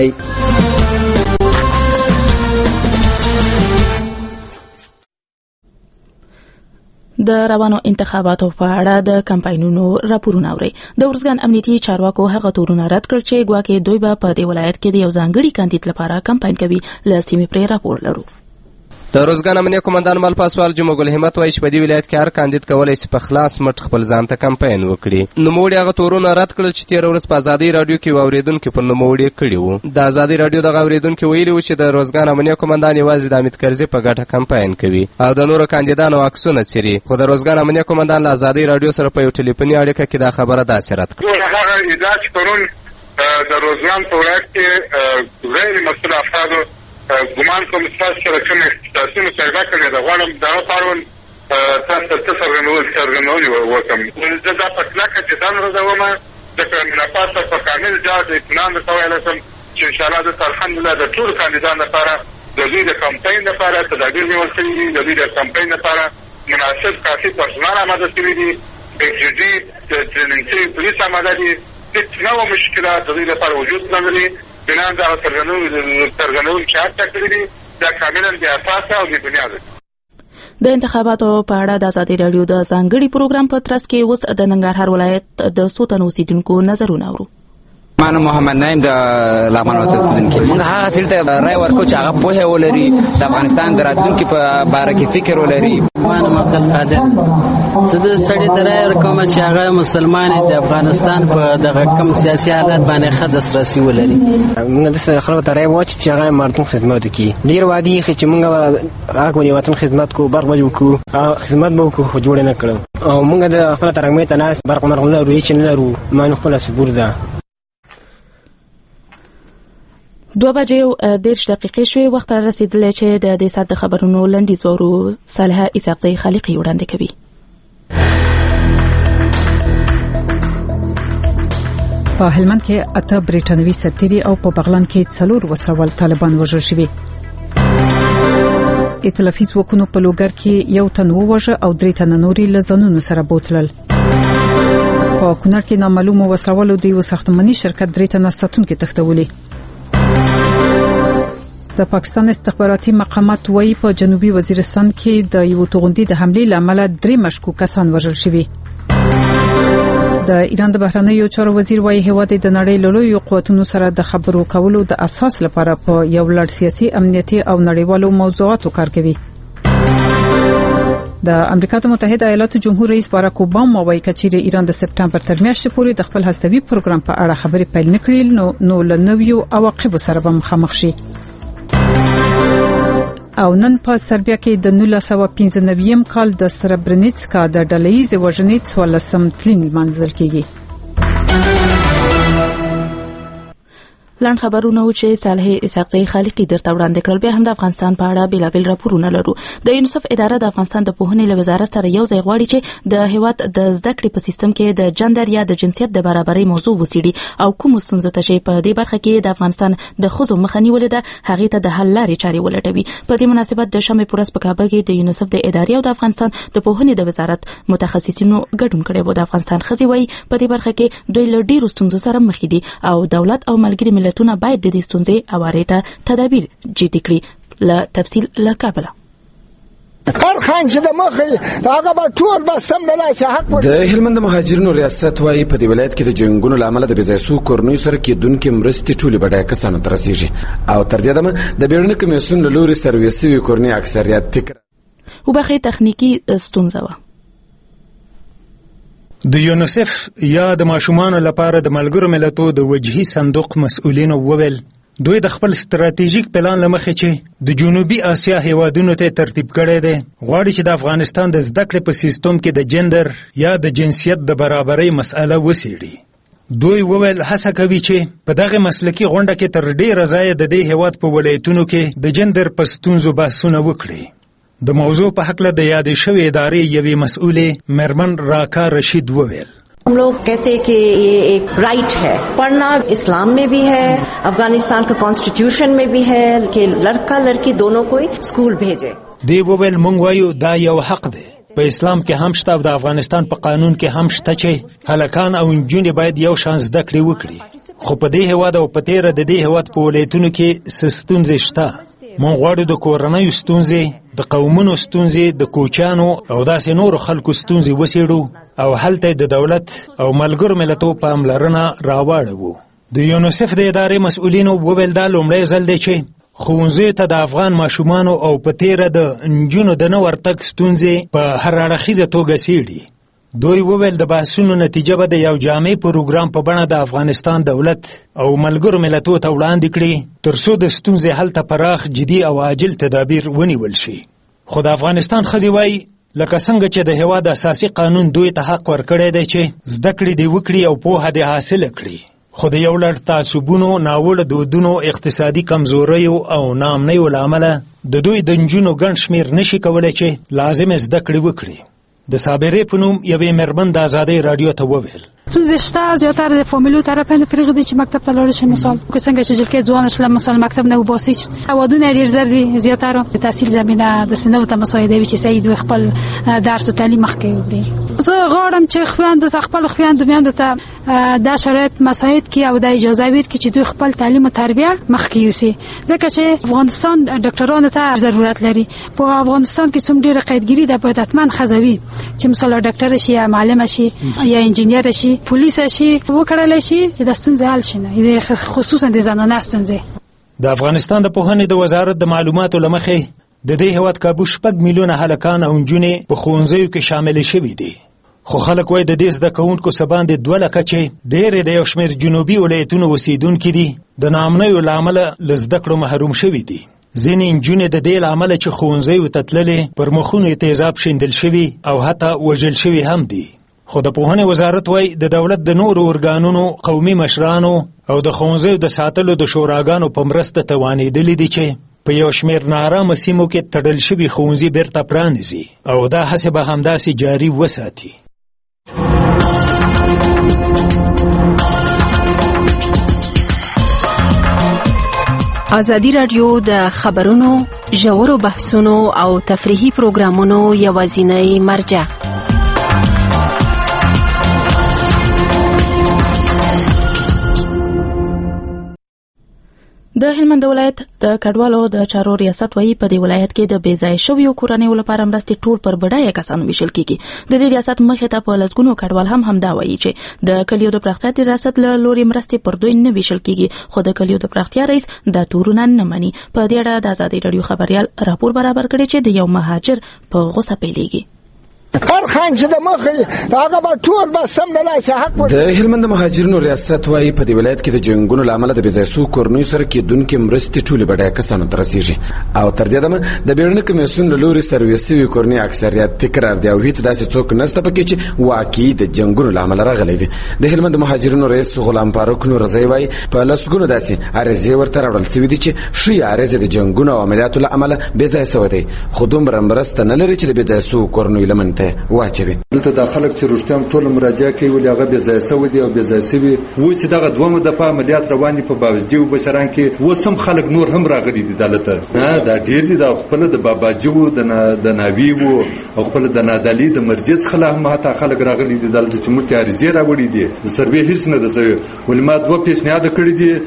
د روانو انتخاباتو په اړه د کمپاینونو راپورونه اوري. د ارزګان امنیتي چارواکو هغه تورونه رد کړ چې ګواکې دوی به په دې ولایت کې د یو ځانګړي کاندید لپاره کمپاین کوي. له سیمې پرې راپور لرو. د روزګان امنیه قومندان مل پاسوال جمع ګل همت وایي چې په دې ولایت کې هر کاندید کولی شي په خلاص مټ خپل ځان ته کمپاین وکړي. نوموړي هغه تورونه رد کړل چې تېره ورځ په ازادۍ راډیو کې یو اورېدونکي پر نوموړي کړي وو. د ازادۍ راډیو دغه اورېدونکي ویلي وو چې د روزګان امنیه قومندان یوازې د حمید کرزي په ګټه کمپاین کوي او د نورو کاندیدانو عکسونه څیري. خو د روزګان امنیه قومندان له ازادۍ راډیو سره په یو ټلیفوني اړیکه کې دا خبره داسې رد کړه. هغه ادعا چې پرون د روزګان په ولایت کې غیر مسؤل افرادو ګمان کوم چې سره کوم تاسو پیدا کړی دا غواړم دا پرون تاسو ته څرګندونې وکم. زه دا په کلکه چې دا راځم د کاندیدانو په کامل ډول د اطمینان سره ویلم چې ان شاء الله د الحمدلله د ټول کاندیدانو لپاره د دې د کمپاین لپاره تدابیر نیول شوي دي. د دې د کمپاین لپاره مناسب کافي پرسونل آماده شوي دي. جدي ټریننګ شوي پولیس آماده دي. هیڅ نوع مشکلات د دې لپاره وجود نه لري. بنا د څرګندونې چې هڅه کړې دي دا کاملا بې اساسه او بې بنیاده. د انتخاباتو په اړه د ازادۍ راډیو د ځانګړي پروګرام په ترڅ کې اوس د ننګرهار ولایت د څو تنو اوسیدونکو نظرونه اورو. مانو محمد نعیم د لغمان اوسیدونکو. موږ هغه څه ته رای ورکو چې هغه پوهه ولري د افغانستان د راتلونکي په اړه کې فکر ولري. مانو عبدالقادر زه د سړي ته رای ورکوم چې هغه مسلمان د افغانستان په دغه کم سیاسي حالت باندې ښه دسترسي ولري. موږ د خلکو ته رای واچو چې هغه مردم خدمت وکړي. ډېر وعدې یې چې موږ هغه د وطن خدمت کوو برق به وکړو خدمت به وکړو خو جوړ نه کړو او موږ د خپل ترغمې ته نه برق مرغ نه لرو هیڅ نه لرو. مانو خپل صبور ده. 2:10 شوي وخت را رسیدلی چې د دې ساعت د خبرونو لنډیز وورو. صالحه اسحاقزی خالقی وړاندې کوي. په هلمند کې 8 بریټانوي سرتیري او په بغلان کې 4 وسروال طالبان وژل شوي. ائتلافي ځواکونو په لوګر کې یو تن ووژه او 3 تنه نوري له ځانونو سره بوتلل. په کونړ کې نامعلوم وسروالو د یو ساختماني شرکت 3 تنه ساتونکو تښتولي. د پاکستان استخباراتي مقامات وايي په جنوبي وزیرستان کې د یو توغندي د حملې لامل 3 مشکوک کسان وژل شوي. د ایران د بهرنیو چارو وزیر وايي هیواد د نړۍ له لویو قوتونو سره د خبرو کولو د اساس لپاره په یو لړ سیاسي امنیتي او نړیوالو موضوعاتو کار کوي. د امریکا متحده ایالاتو جمهور رئیس باراک اوباما وايي چې ایران د سپټمبر تر میاشتې پورې د خپل هستوي پروګرام په اړه خبرې پیل نکړي نو له نویو عواقبو سره به مخامخ شي. او نن په سربیا کې د 1995م کال د سربرنیتسکا د ډلهیزې وژنې 14 تلین منځل کیږي. لاند خبرونه و چې صالح اسحاقزی خالقی درته وړاندې کړل. بیا هم د افغانستان په اړه بیلابیل راپورونه لرو. د یونیسف اداره د افغانستان د پوهنې له وزارت سره یو ځای غواړي چې د هیواد د زده کړې په سیستم کې د جندر یا د جنسیت د برابرۍ موضوع وڅېړي او کوم ستونزې ته چې په دې برخه کې د افغانستان د ښځو مخه نیولې ده هغې ته د حل لارې چارې ولټوي. په دې مناسبت د شنبې په ورځ په کابل کې د یونیسف د ادارې او د افغانستان د پوهنې د وزارت متخصصینو ګډون کړی و. د افغانستان ښځې وايي په دې برخه کې دوی له ډېرو ستونزو سره مخ دي او دولت او ملګري ملتونه باید د دې ستونزې اوارې ته تدابیر جدي کړي. له تفصیل له کابله هر خان چې د مخې هغه به ټول به سم نه لاسه حق ورته. د هلمند مهاجرینو ریاست وايي په دې ولایت کې د جنګونو لامل د بېځایسو کورنیو سره کېدونکې مرستې ټولې بډایه کسانو ته رسیږي او تر دې دمه د بیړني کمیسیون له لوري سرویس شوي کورنۍ اکثریت تکرار وبخښئ تخنیکي ستونزه وه. د یونیسف یا د ماشومانو لپاره د ملګرو ملتونو د وجهي صندوق مسؤلینو وویل دوی د خپل ستراتیژیک پلان لمخې چې د جنوبي اسیا هیوادونو ته ترتیب کړی دی غواړي چې د افغانستان د زده کړې په سیستم کې د جندر یا د جنسیت د برابرۍ مسأله وڅېړي. دوی وویل هڅه کوي چې په دغه مسلکي غونډه کې تر ډیره ځایه د دې هیواد په ولایتونو کې د جندر په ستونزو بحثونه وکړي. د موضوع په حق له د یادې شوې ادارې یوې مسؤلې مرمن راکا رشید وویل हम लोग कहते हैं कि ये एक राइट है, पढ़ना इस्लाम में भी है, अफगानिस्तान का कॉन्स्टिट्यूशन में भी है कि लड़का लड़की दोनों को स्कूल भेजे. دی وویل مونږ وایو دا یو حق دی په اسلام کې هم شته او د افغانستان په قانون کې هم شته چې هلکان او نجونې باید یو شان زده کړې وکړي. خو په دې هیواد او په تیره د دې هیواد په ولایتونو کې ستونزې شته. مونږ غواړو د کورنیو ستونزې د قومونو ستونزې د کوچیانو او داسې نورو خلکو ستونزې وڅېړو او هلته د دولت او ملګرو ملتونو پاملرنه راواړوو. د یونیسف د ادارې مسؤلینو وویل دا لومړی ځل دی چې ښوونځیو ته د افغان ماشومانو او په تیره د نجونو د نه ورتګ ستونزې په هر اړخیزه توګه څېړي. دوی وویل د بحثونو نتیجه به د یو جامع پروګرام په بڼه د افغانستان دولت او ملګرو ملتونو ته وړاندې کړي تر څو د ستونزې حل ته پراخ جدي او عاجل تدابیر ونیول شي. خو د افغانستان ښځې وایي لکه څنګه چې د هیواد اساسي قانون دوی ته حق ورکړی دی چې زده کړې دې وکړي او پوهه دې حاصله کړي. خو د یو لړ تعصبونو ناوړه دودونو اقتصادي کمزوریو او ناامنیو له امله د دوی د نجونو ګڼ شمېر نشي کولی چې لازم زده کړې وکړي. د صابرې په نوم یوې مېرمن د ازادۍ راډیو ته وویل ستونزې شته زیاتره د فامیلو طرف نه پرېږدي چې مکتب ته لاړ شي. مثال که څنګه چې جلکې ځوان شله مثلا مکتب نه وباسي ودونه ډېر زر وي زیاتره د تحصیل زمینه داسې نه ورته مساعده وي چې سړي دوی خپل درس او تعلیم مخکې وکړي. زه غواړم چې خویندو ته خپل خویندو میندو ته دا شرایط مساعد کړي او د اجازه ورکړي چې دوی خپل تعلیم او تربیه مخکې یوسي ځکه چې افغانستان ډاکټرانو ته ضرورت لري. په افغانستان کې څومره ډېره قیدګیري ده باید حتما ښځه وي چې مثلا ډاکټر شي یا معلم شي یا انجینر شي پولیس شي وکړل شي چې د ستونزې حل شي نه خصوصا د زنانه ستونزې. د افغانستان د پوهنې د وزارت د معلوماتو له مخې د دې هیواد کابو 6 میلیونه هلکان او نجونې په ښوونځیو کې شامل شوي دي. خو خلک وایي د دې زده کوونکو څه باندې 2 لکه چې ډېرې د یو شمېر جنوبي ولایتونو اوسېدونکي دي د ناامنیو له امله له زده کړو محروم شوي دي. ځینې نجونې د دې له امله چې ښوونځیو ته تللې پر مخونو یې تیزاب شیندل شوي او حتی وژل شوي هم دي. خو د پوهنې وزارت وایي د دولت د نورو ارګانونو قومي مشرانو او د ښوونځیو د ساتلو د شوراګانو په مرسته توانېدلي دي چې په یو شمېر ناارامه سیمو کې تړل شوي ښوونځي بیرته پرانیزي او دا هڅې به همداسې جاري وساتي. ازادي راډیو د خبرونو، ژورو بحثونو او تفریحي پروګرامونو یوازینۍ مرجع. د هلمند ولایت د کډوالو د چارو ریاست وایي په دې ولایت کې د بې ځای شویو کورنیو لپاره مرستې ټول پر بډایه کسانو ویشل کیږي. د دې ریاست مخې ته په لسګونو کډوال هم همدا وایي چې د کلیو د پراختیا ریاست له لوري مرستې پر دوی نه ویشل کیږي، خو د کلیو د پراختیا رئیس دا تورونه نه مني. په دې اړه د ازادي راډیو خبريال راپور برابر کړی چې د یو مهاجر په غوسه پیلېږي. هر خان چې د مخې هغه به ټول به سم نه لاسه حق د هلمند مهاجرینو ریاست وایي په دې ولایت کې د جنګونو له امله د بې ځای شوو کورنیو سره کېدونکې مرستې ټولې بډایه کسانو ته رسېږي او تر دې دمه د بیړني کمیسیون له لوري سرویس شوي کورنۍ اکثریت تکرار دی او هیڅ داسې څوک نشته پکې چې واقعي د جنګونو له امله راغلی وي. د هلمند مهاجرینو رئیس غلام فاروق نورزی وایي په لسګونو داسې عرضې ورته راوړل شوي دي چې ښې عرضې د جنګونو او عملیاتو له امله بې ځای شوی دی، خو دومره مرسته نه لري چې د بې ځای شوو کورنیو لمن ته واچوي. دلته د خلک چې رښتیا ټول مراجعه کوي ولې هغه بې ځای شوی دی او بې ځای شوي و چې دغه دوه دفعه عملیات روان دي په باوجدي بشران کې وسم خلک نور هم راغلي دي دلته دا ډیر دي د خپل د باباجو د ناوی وو او خپل د نادلی د مرجع خلا هم حتی خلک راغلي دي دلته چې مرتي عارضه راوړي دي د سروي هیڅ نه ده ولې ما دوه پیشنهاد کړی دي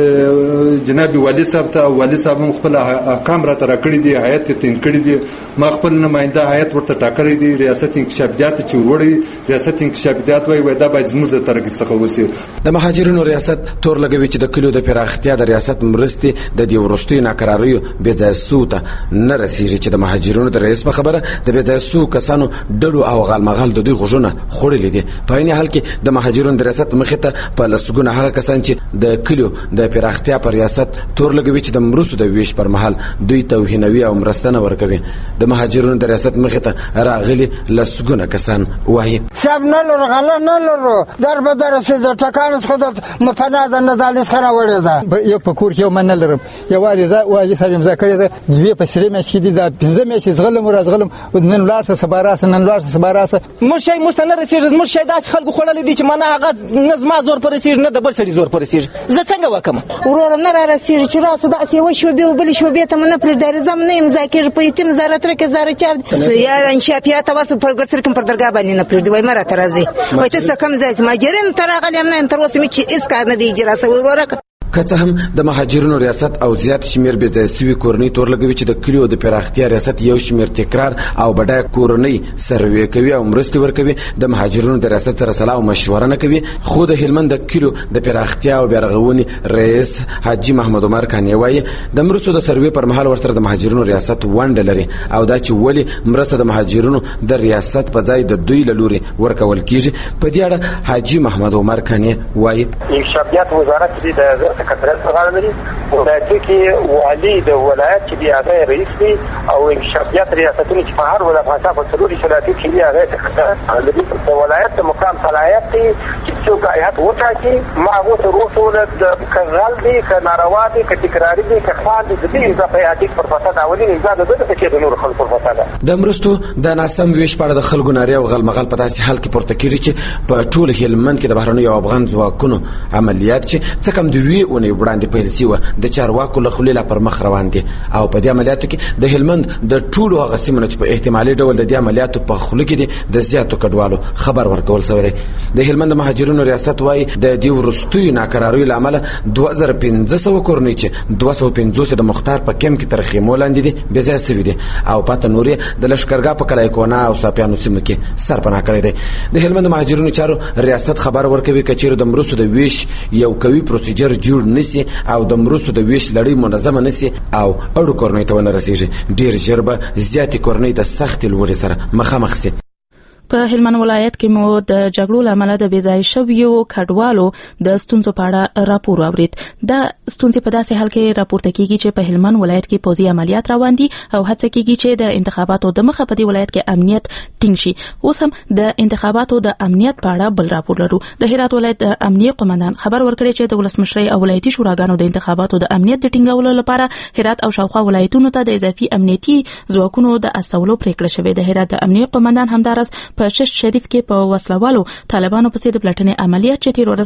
جناب والی صاحب ته والی صاحب هم خپل احکام را تر کړی دي، هیئت تین کړی دي، ما خپل نماینده هیئت ورته ټاکلی دي، ریاست انکشافیات چې وړي ریاست انکشافیات وایي دا باید زموږ د ترګ څخه وسی. د مهاجرینو ریاست تور لګوي چې د کلیو د پراختیا د ریاست مرستې د دې ورستۍ ناکراریو بې ځای شوو ته نه رسیږي چې د مهاجرینو د رئیس په خبره د بې ځای شوو کسانو ډلو او غالمغال د دوی غوږونه خوړلي دي. په عین حال کې د مهاجرینو د ریاست مخې ته په لسګونه هغه کسان چې د کلیو د پراختیا پر ریاست تور لګوي چې د مرستو د ویش پر مهال دوی توهینوي او مرستنه ورکوي. د مهاجرینو د ریاست مخې ته راغلي لسګونه کسان وایي شب نه لرو غلا نه لرو در به در سه ټکان خودت مفناد نه دالس خره وړي دا یو په کور کې یو من لرم یو واجی صاحب امضا کړی دا دوی په سری مې شې دي دا 15 مې شې زغلم ورزغلم نن لارسه سباراسه نن لارسه سباراسه مرشي مستنر رسېږي مرشي داس خلکو خړلې دي چې مانه هغه نظم زور پر رسېږي نه د بل سړي زور پر رسېږي زه څنګه وکم ورور نه را رسېږي چې راسه داسې وشو به بل شو به ته نه پر درځم نه امضا کېږي په یتیم زارت رکه زار چار یا انشافیات واسه پر ګرځر کوم پر درګه باندې نه پر دی وای مره ترازی وای ته څه کم ځای ما جرم تر غلم نه تر اوسه مې چې اس کار نه دی اجرا سوي ورکه. که څه هم د مهاجرینو ریاست او زیات شمیر بې ځای شوي کورنۍ تور لګوي چې د کلیو د پراختیا ریاست یو شمیر تکرار او بډایه کورنۍ سروې کوي او مرستې ورکوي. د مهاجرینو د ریاست سره سلا او مشوره نه کوي، خو د هلمند د کلیو د پراختیا او بیارغونې رئیس حاجی محمد عمر کانی وایي د مرستو د سروې پر مهال ورسره د مهاجرینو ریاست ونډه لري او دا چې ولې مرسته د مهاجرینو د ریاست په ځای د دوی له لوري ورکول کیږي. په دې اړه حاجی محمد عمر کانی وایي انشافیات وزارت د سکرټریت څخه لري ولایت کې والی د ولایت چې دی هغه رئیس دی او انشافیات ریاستونه چې په هر ولایت په څلوري ولایتونو کې دی هغه د ولایت د مقام صلاحیت دی چې څوک هیئت وټاکي ما هغه ته رسول د کغال دی ک ناروا دی ک تکراری دی ک خان دی د دې اضافه هیئت پر فساد اولین ځاد د کې د نور خلکو پر فساد د مرستو د ناسم ویش په اړه د خلکو ناري او غلمغل په داسې حال کې پورته کیږي چې په ټول هلمند کې د بهرنیو افغان ځواکونو عملیات چې څه کم دوی ونی وړاندې پیل شوی د چارواکو له خولې لا پر مخ روان دي او په دې عملیاتو کې د هلمند د ټولو هغه سیمو چې په احتمالي ډول د دې عملیاتو په خوله کې دي د زیاتو کډوالو خبر ورکول شوی دی. د هلمند مهاجرینو ریاست وایي د دې وروستیو ناکراریو له امله 2500 کورنۍ چې 250 د مختار په کم کې تر خیمو لاندې دي بې ځای شوي دي او پاته نورې د لښکرګاه په کلای کونه او ساپیانو سیمو کې سرپناه کړی دی. د هلمند مهاجرینو چارو ریاست خبر ورکوي چې چیرې د مرستو د ویش یو قوي پروسیجر جوړ نشي او د مرستو د ویش لړۍ منظمه نشي او اړو کورنۍ ته ونه رسیږي ډیر ژر به زیاتې کورنۍ د سختې لوړې سره مخامخ شي. په هلمند ولایت کې مو د جګړو لامل د بېځای شویو کډوالو د ستونزو په اړه راپور اورید. دا ستونزې په داسې حال کې راپورته کیږي چې په هلمند ولایت کې پوځي عملیات روان دي او هڅه کیږي چې د انتخاباتو د مخه په دې ولایت کې امنیت ټینګ شي. اوس هم د انتخاباتو د امنیت په اړه بل راپور لرو. د هرات ولایت د امنیه قومندان خبر ورکړی چې د ولسمشرۍ او ولایتي شوراګانو د انتخاباتو د امنیت د ټینګولو لپاره هرات او شاوخوا ولایتونو ته د اضافي امنیتي ځواکونو د استولو پریکړه شوې ده. هرات د امنیه قومندان همدارس په شش شریف کې په وسلوالو طالبانو پسې د پلټنې عملیات چې تیر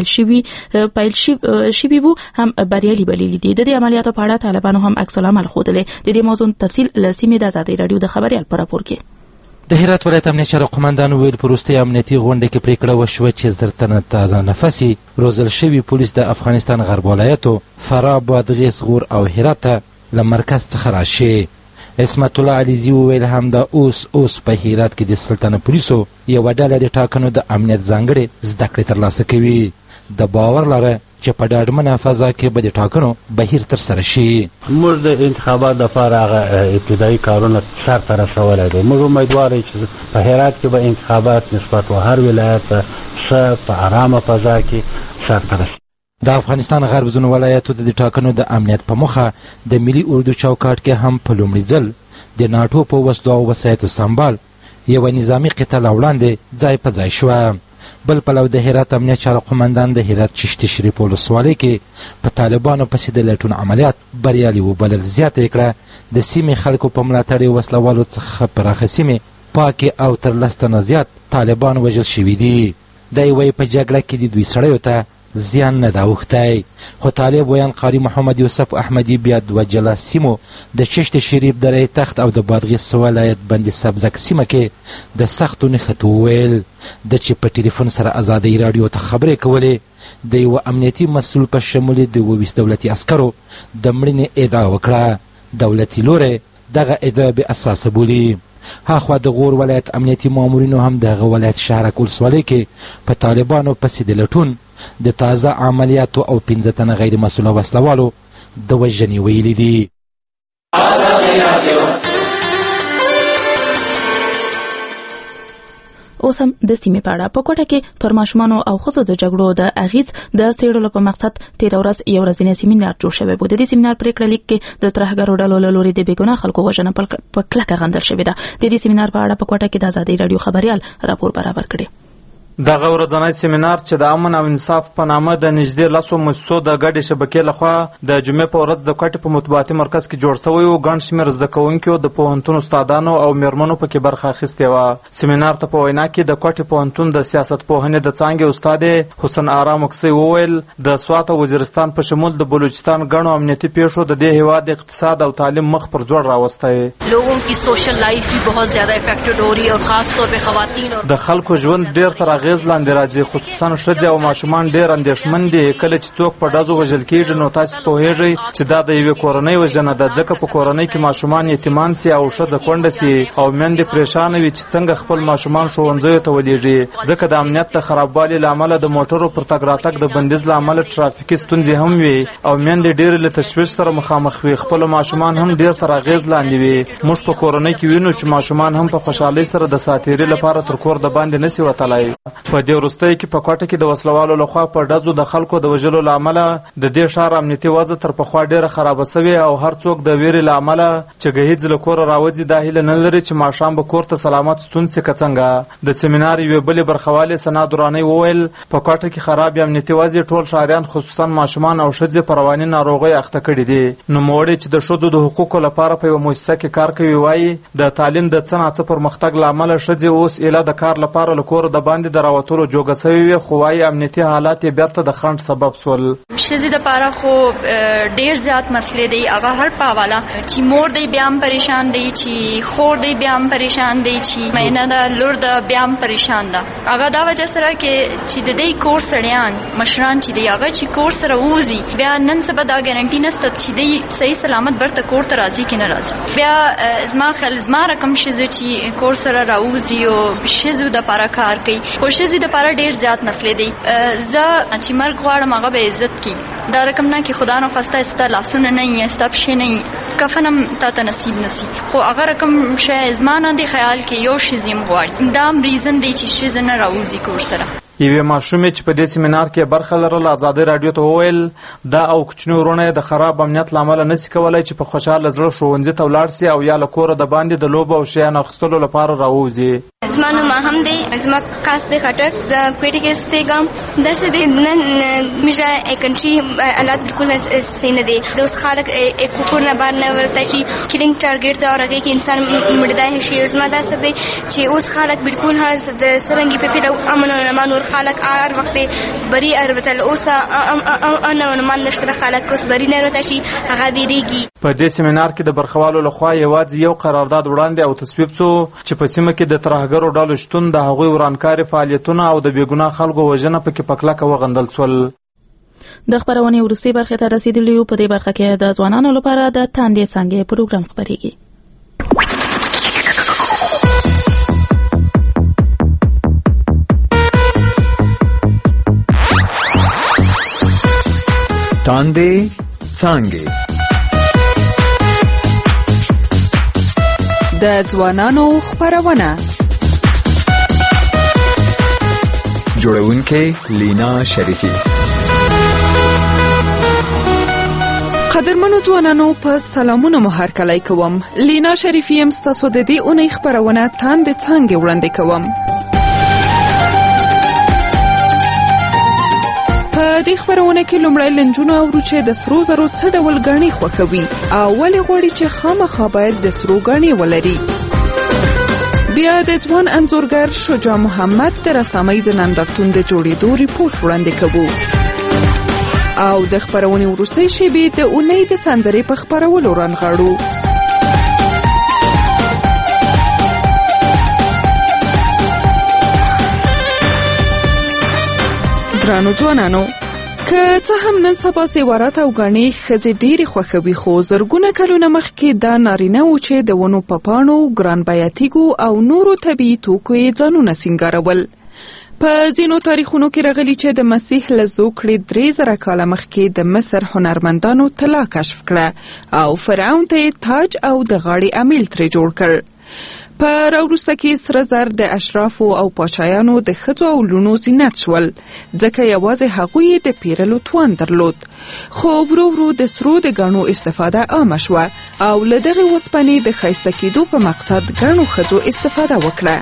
ورځ پیل شوي وو هم بریالي بللي دي. د دې عملیاتو په اړه طالبانو هم عکس العمل ښودلی. د دې موضوع تفصیل له سیمې د ازادۍ راډیو د خبریال په راپور کې. د هرات ولایت امنیه چارو قومندان ویل په وروستۍ امنیتي غونډه کې پریکړه وشوه چې 1000 تنه تازه نفسي روزل شوي پولیس د افغانستان غرب ولایتو فراه، بادغیس، غور او هرات ته له مرکز څخه راشي. عصمت الله علیزي وویل همدا اوس په هرات کې د سلطنه پولیسو یوه ډله د ټاکنو د امنیت ځانګړې زده کړې ترلاسه کوي. د باور لره چې په ډاډمنه فضا کې به د ټاکنو بهیر ترسره شي. موږ د انتخابات دپاره هغه ابتدایي کارونه سرته رسولی دی. موږ امیدوار یو چې په هرات کې به انتخابات نسبت و هر ولایت ښه په ارامه فضا کې سرته رسي. د افغانستان غرب ځینو ولایتو د ټاکنو د امنیت په موخه د ملي اردو چوکاټ کې هم په لومړي ځل د ناټو په وسلو او وسایطو سمبال یوه نظامي قطعه له وړاندې ځای په ځای شوه. بل پلو د هرات امنیه چارو قومندان د هرات چشتي شریف ولسوالۍ کې په طالبانو پسې د لټون عملیات بریالي وبلل. زیاته یې کړه د سیمې خلکو په ملاتړ وسلوالو څخه پراخه سیمې پاکې او تر 10 تنه زیات طالبان وژل شوي دي. دی وایي په جګړه کې د دوی سړیو ته زیان نه ده اوښتی، خو طالب ویان قاري محمد یوسف احمدي بیا 2 جلا سیمو د چشت شریف دره تخت او د بادغیس ولایت بند سبزک سیمه کې د سختو نښتو وویل. د چې په ټلیفون سره ازادۍ راډیو ته خبرې کولې د یوه امنیتي مسؤل په شمول د 22 دولتي عسکرو د مړینې ادعا وکړه. دولتي لوری دغه ادعا بې اساسه بولي. هاخوا د غور ولایت امنیتي مامورینو هم دغه ولایت شهرک ولسوالۍ کې په طالبانو پسې د لټون د تازه عملیاتو او 15 تنه غیر مسؤله وسلوالو د وژنې ویلي دي. اوس هم د سیمې په اړه په کوټه کې پر ماشومانو او ښځو د جګړو د اغیز د څېړلو په مقصد تېره ورځ یو ورځنی سیمینار جوړ شوی و. د دې سیمینار پریکړه لیک کې د ترهګرو ډلو له لوري د بېګناه خلکو وژنه په کلکه غندل شوې ده. د دې سیمینار په اړه په کوټه کې د ازادۍ راډیو خبریال راپور برابر کړی. دغه ورځنی سیمینار چې د امن او انصاف په نامه د نږدې 10 مؤسسو د ګډې شبکې لخوا د جمعې په ورځ د کوټې په مطبوعاتي مرکز کې جوړ شوی و. ګڼ شمېر زده کوونکو د پوهنتون استادانو او میرمنو پکې برخه اخیستې وه. سیمینار ته په وینا کې د کوټې پوهنتون د سیاست پوهنې د څانګې استاد حسن آرا مکسی وویل د سوات او وزیرستان په شمول د بلوچستان ګڼو امنیتي پیښو د دې هیواد اقتصاد او تعلیم مخ پر ځوړ راوستی. لوگوں کی سوشل لائف بھی بہت زیادہ افیکٹڈ ہو رہی ہے اور خاص طور پہ خواتین اور د خلکو ژوند ډیر تر اغیز لاندې راځي. خصوصا ښځې او ماشومان ډیر اندېښمن دي. کله چې څوک په ډزو وژل کېږي نو تاسو پوهیږئ چې دا د یوې کورنۍ وژنه ده، ځکه په کورنۍ کې ماشومان یتیمان سي او ښځه کونډه سي او میندې پریشانه وي چې څنګه خپل ماشومان ښوونځیو ته ولېږي. ځکه د امنیت د خرابوالي له امله د موټرو پر تګ راتګ د بندیز له امله ټرافیکي ستونزې هم وي او میندې ډېرې له تشویش سره مخامخ وي. خپل ماشومان هم ډېر تر اغېز لاندې وي. موږ په کورنۍ کې وینو چې ماشومان هم په خوشحالۍ سره د ساتیري لپاره تر کور د باندې نشي وتلی. په دې وروستیو کې په کوټه کې د وسلوالو لخوا په ډزو د خلکو د وژلو له امله د دې ښار امنیتي وضع تر پخوا ډېره خرابه سوې او هر څوک د ویرې له امله چې ګهیځ له کوره راوځي دا هیله نه لري چې ماښام به کور ته سلامت ستون سي که څنګه. د سیمینار یوې بلې برخوالې ثنا درانۍ وویل په کوټه کې خراب امنیتي وضع ټول ښاریان خصوصا ماشومان او ښځې په رواني ناروغۍ اخته کړي دي. نوموړی چې د ښځو د حقوقو لپاره په یوه مؤسسه کې کار کوي وایي د تعلیم د څه ناڅه پرمختګ له امله ښځې اوس ایله د کار لپاره له کوره د باندې د راوتلو جوګه سوې وي، خو وایي امنیتي حالات یې بیرته د خنډ سبب سول. ښځې دپاره خو ډېر زیات مسلې دی. هغه هر په حواله چې مور دی بیا هم پریشان دی، چې خور دی بیا هم پریشان دی، چې مینه ده لور ده بیا هم پریشان ده. هغه دا وجه سره چې د دې کور سړیان مشران چې دی هغه چې کور سره ووځي بیا نن سبا دا ګارنټي نشته چې دی صحیح سلامت برته کور ته راځي که نه راځي. بیا زما رقم ښځې چې کور سره راوځي او ښځو دپاره کار کوي، خو ښځې دپاره ډېر زیات مسلې دی. زه چې مرګ غواړم هغه به عزت کړي. دا رقم نه چې خدا نخواسته ستا لاسونه نه وي ستا پښې نه وي کفن هم تا ته نصیب نشي خو هغه رقم شی زما نه دی خیال کې یو ښځې هم غواړي. دا هم ریزن دی چې ښځه نه راوځي کور سره. یوې ماشومې چې په دې سیمینار کې برخه لرله ازادۍ راډیو ته وویل دا او کوچني ورونه د خراب امنیت له امله نشي کولی چې په خوشحاله زړه ښوونځي ته ولاړ سي او یا له کوره د باندې د لوبو او شیانو اخیستلو لپاره راووځي. زما نوم هم دی زما کاس دی خټک د کوټې کې استېږم. داسې دی نن میژه کنټري حالات بالکل صحیح نه دی. د اوس خلک کور نه بهر نه ورته شي کلینګ ټارګېټ ده او هغې کې انسان مړدای شي. زما داسې دی چې اوس خلک بالکل د سرنګي په پیله امن و امان ور خلک هر وخت بری اروتل اوس ان و امان نشته خلک اوس بری نه ورته شي هغه بیریږي. په دې سیمینار کې د برخوالو لخوا یوازې یو قرارداد وړاندې او تصویب شو چې په سیمه کې د ترهګرو ډلو شتون د هغوی ورانکاري فعالیتونه او د بېګناه خلکو وژنه پکې په کلکه وغندل شول. د خپرونې وروستۍ برخې ته رسیدلي یو. په دې برخه کې د ځوانانو لپاره د تاندې څانګې پروګرام خپرېږي. تاندې څانګې د ځوانانو خپرونه جوړونکې لینا شریفی. قدرمنو ځوانانو په سلامونو مو هرکلی کوم. لینا شریفی یم ستاسو د دې اونۍ خپرونه تاندې څانګې وړاندې کوم. په دې خپرونه کې لومړی لنجونو اورو چې د سرو زرو څه ډول ګاڼې خوښوي او ولې غواړي چې خامخا باید د سرو ګاڼې ولري. بیا د ځوان انځورګر شجاع محمد د رسامۍ د نندارتون د جوړېدو ریپورټ وړاندې کوو او د خپرونې وروستۍ شېبې د اونۍ د سندرې په خپرولو رانغاړو. درانو ځوانانو که څه هم نن سبا زیورات او ګاڼې ښځې ډېرې خوښوي خو زرګونه کلونه مخکې دا نارینه وو چې د ونو په پاڼو ګران بیه تیږو او نورو طبیعي توکو یې ځانونه سینګارول. په ځینو تاریخونو کې راغلي چې د مسیح له زوکړې 3000 کاله مخکې د مصر هنرمندانو طلا کشف کړه او فرعون ته یې تاج او د غاړې امیل ترې جوړ کړ. په راوروسته کې سره زر د اشرافو او پاچایانو د ښځو او لوڼو زینت شول ځکه یوازې هغوی د پیرلو توان درلود. خو ورو ورو د سرو د ګاڼو استفاده عامه شوه او له دغې وسپنې د ښایسته کېدو په مقصد ګڼو ښځو استفاده وکړه.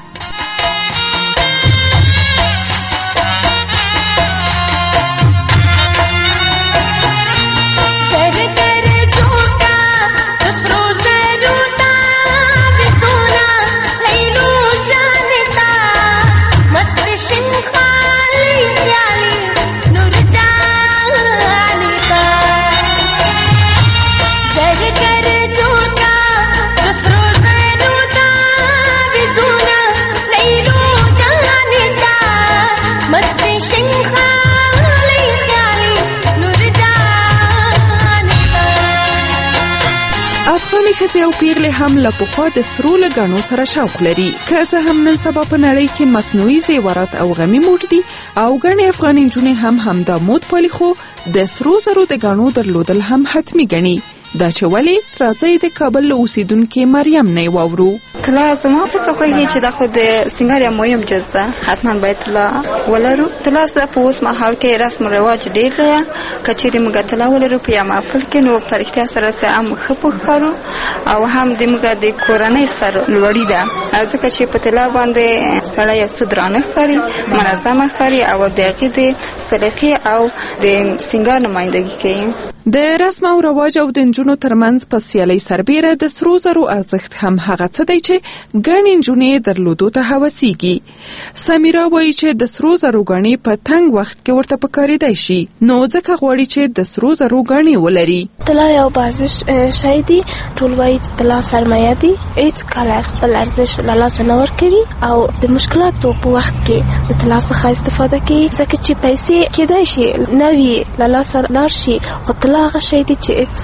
افغاني ښځې او پیغلې هم له پخوا د سرو له ګاڼو سره شوق لري. که څه هم نن سبا په نړۍ کې مصنوعي زیورات او غمي موټ دي او ګڼې افغاني نجونې هم همدا مود پالي خو د سرو زرو د ګاڼو درلودل هم حتمي ګڼي. دا چې ولې راځي د کابل له اوسیدونکې مریم نه واورو. طلا زما څخه خوږي چې دا خو د سنگار یا مهم جز ده حتما باید طلا ولرو. طلا سره په اوس مهال کې رسم رواج ډېر دی. کچېرې موږ طلا ولرو په یا محفل کې نو په رښتیا سره هم ښه پوښکارو او هم د موږ د کورنۍ سر لوړی ده ځکه چې په طلا باندې سړی یو څه درانه ښکاري منظمه ښکاري او د هغې د سلیقې او د سنگار نمایندګي کوي. د رسم او رواج او د نجونو ترمنځ په سیالۍ سربیره د سرو زرو ارزښت هم هغه څه دی چې ګڼې نجونې درلودو ته هوسیږي. سمیرا وایي چې د سرو زرو ګاڼې په تنګ وخت کې ورته پکارېدای شي نو ځکه غواړي چې د سرو زرو ګاڼې ولري. طلا یو ارزښت شی دی. ټول وایي طلا سرمایه دی. هیڅ کله خپل ارزښت له لاسه نه ورکوي او د مشکلاتو په وخت کې د طلا څخه استفاده کوي ځکه چې پیسې کېدای شي نه وي له لاسه لاړ شي خو طلا هغه شی دی چې هیڅ وخت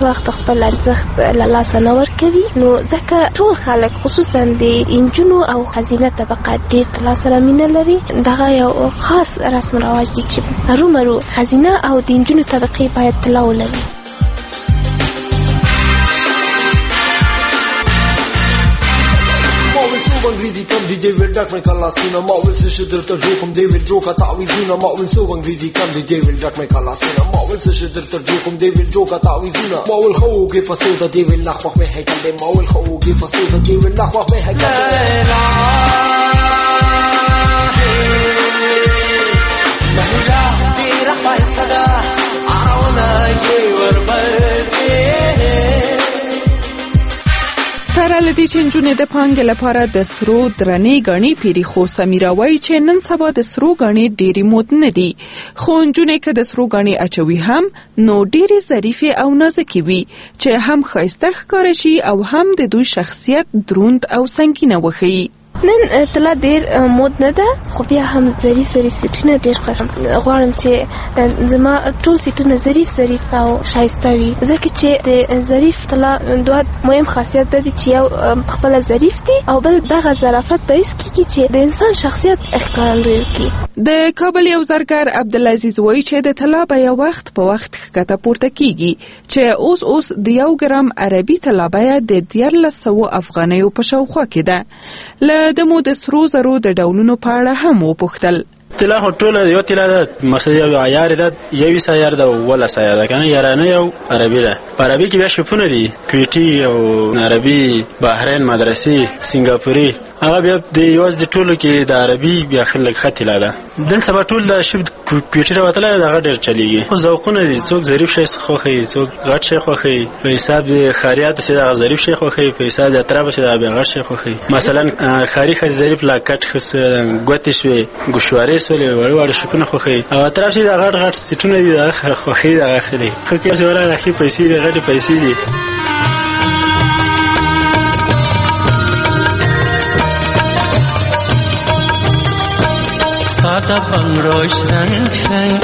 خپل ارزښت له لاسه نه ورکوي. نو ځکه ټول خلک خصوصا د انجونو او ښځینه طبقه ډېر د لاسه سره مینه لري. دغه یو خاص رسم رواج دی چې هرومرو ښځینه او د انجونو طبقې باید طلا ولري. انگریزی کم دیجی ویل ڈک میں کلا سینا ماول سے شدر تر جو کم دے ویل جو کا تعویذونا ماول سو انگریزی کم دیجی ویل ڈک میں کلا سینا ماول سے شدر تر جو کم دے ویل جو کا تعویذونا ماول خو کے فسو دا دی ویل نخوخ میں ہے کل دے ماول خو کے فسو دا دی ویل نخوخ میں ہے کل دے مهلا دی رحمة الصدا عرونا یور برکے. سره لدی چې نجونې د پانګې لپاره د سرو درنې غڼې پیری خو سمیرا وایي چې نن سبا د سرو غڼې ډېری مود نه دي خو نجونې که د سرو غڼې اچوي هم نو ډېرې ظریفې او نازکې وي چې هم ښایسته ښکاره شي او هم د دوی شخصیت دروند او سنګینه وښیي. نن طلا ډېر مود نه ده خو بیا هم ظریف سیټونه ډېر خوښم. غواړم چې زما ټول سیټونه ظریف او ښایسته وي ځکه چې د ظریف طلا دوه مهم خاصیت ده چې یو خپله ظریف دي او بل دغه ظرافت باعث کیږي چې د انسان شخصیت ښکارندویي وکړي. د کابل یو زرګر عبدالعزیز وایي چې د طلا بیه وخت په وخت ښکته پورته کیږي چې اوس د 1 ګرام عربي طلا بیه د 1400 افغانیو په شاوخوا کې ده. د مو د سرو زرو د ډولونو په اړه هم وپوښتل. طلا خو ټوله یو طلا ده مقصد یو عیار ده یو سیار ده ولا سیار ده کنه یارانه یو عربي ده. په عربي کې بیا شپونه دي کویټي او عربي بحرین مدرسې سنگاپوري هغه بیا د یوز د ټولو کې د عربي بیا خلک خطلا ده. دل سبا ټول د شپ کویټي راوتله دغه ډېر چلیږي. خو ذوقونه دي څوک ظریف شي خوخي څوک غټ شي خوخي په حساب د خاریات سي دغه ظریف شي خوخي په حساب د اطراف سي دغه غټ شي خوخي. مثلا خاري خ ظریف لا کټ خس ګوت شوي ګشواري سولې وړ شپونه خوخي او اطراف سي دغه غټ سټونه دي دغه خوخي دغه خلي خو کې ولا د خې پیسې دي غټ پیسې دي. Stada bangro shang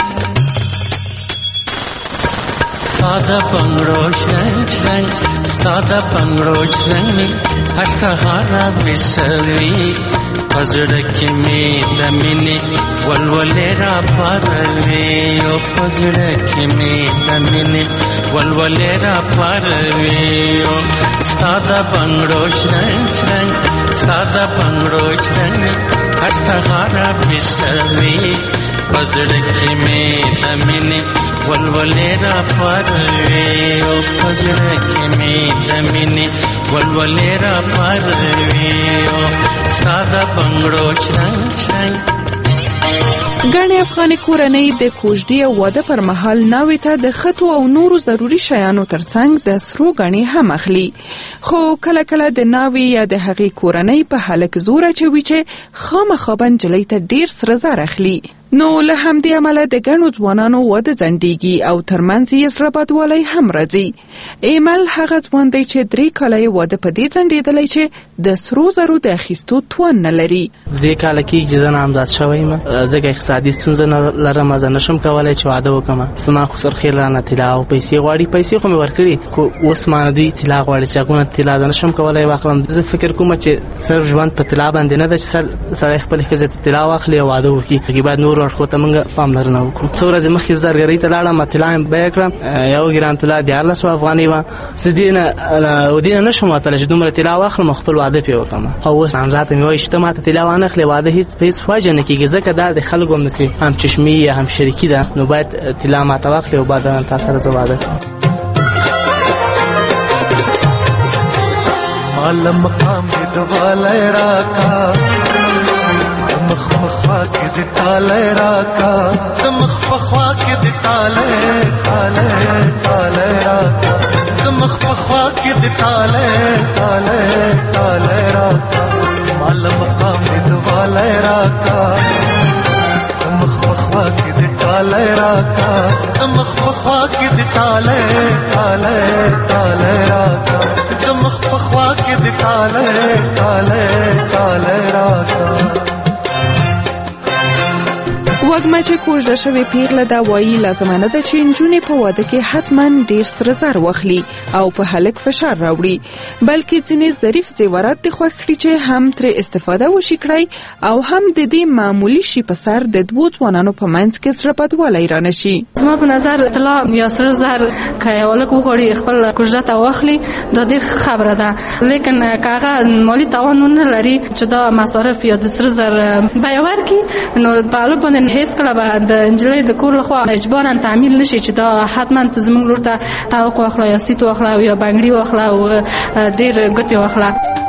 Stada bangro shang Stada bangro shang Har sahara bisavi Pazraki me damini Walwalera parve O pazraki me damini Walwalera parve O Stada bangro shang Stada bangro shang हर सहारा बिस्तवी पजड़के में दमिने वलवलेरा परवे ओ पजड़के में दमिने वलवलेरा परवे ओ सादा बंगड़ो छंग ګڼې افغاني کورنۍ د کوژدې او واده پر مهال ناوې ته د خټو او نورو ضروري شیانو ترڅنګ د سرو ګڼې هم اخلي خو کله کله د ناوې یا د هغې کورنۍ په هلک زور اچوي چې خامخا به نجلۍ ته ډېر سره زر اخلي. نو له همدې امله د ګڼو ځوانانو واده ځنډېږي او ترمنځ یې زړه بدوالی هم راځي. ایمل هغه ځوان دی چې 3 کاله یې واده په دې ځنډېدلی چې د سرو زرو د اخیستو توان نه لري. 3 کاله کېږي چې زه نامزاد شوی یم ځکه اقتصادي ستونزه لرم زه نشم کولی چې واده وکړم. زما خو سرخیل رانه طلا او پیسې غواړي پیسې خو مې ورکړي خو اوس مانه دوی طلا غواړي چې هغونه طلا زه نشم کولی واخلم. زه فکر کوم چې صرف ژوند په طلا باندې نه ده چې سړی خپلې ښځې ته طلا واخلي او واده وکړي باید نور اړخو ته موږ پاملرنه وکړو. څو ورځې مخکې زرګرۍ ته لاړم طلا مې بیه کړه 1 ګرام طلا 1400 افغانۍ وه. زه دې نه نشم وتلی چې دومره طلا واخلم او خپل واده پرې وکړم. او اوس نامزاد مې وایي چې ته ماته طلا وانخلې واده هېڅ په هېڅ وجه نه کېږي ځکه دا د خلکو همداسې هم چشمي یا هم شریکي ده نو باید طلا ماته واخلې او بعد تا سره زه واده کړم. مال مقام دې دوالی راکا مخ پخوا کې د ټالی راکا د مخ پخوا کې د ټالی راکا د مخ پخوا کې د ټالی راکا مال مقام دې دوالی راکا مخ پخوا کې د ټالی راکا مخ پخوا کې د ټالی راکا مخ پخوا کې د ټالی راکا. کومه چې کوژده شوې پیغله دا وایي لازمانه ده چې نجونې په واده کې حتما ډیر سره زر واخلي او په هلک فشار راوړي، بلکې ځینې ظریف زیورات د خوښ کړي چې هم ترې استفاده وشي کړی او هم د دې معمولی شي په سر د دوو ځوانانو په منځ کې زړه بدوالی رانشي. زما په نظر طلا یا سره زر که یو هلک وغواړي خپل کوژده ته واخلي دا ډېر خبره ده، لیکن که هغه مالي توان ونه لري چې دا مصارف یا د سره زر بیه ورکړي نو په هلک باندې هیڅکله به د نجلۍ د کور لخوا اجبارا تعمیل نشي چې دا حتما ته زموږ لور ته طاوق واخله یا سیټ واخله یا بنګړي واخله او ډېر ګوتې واخله.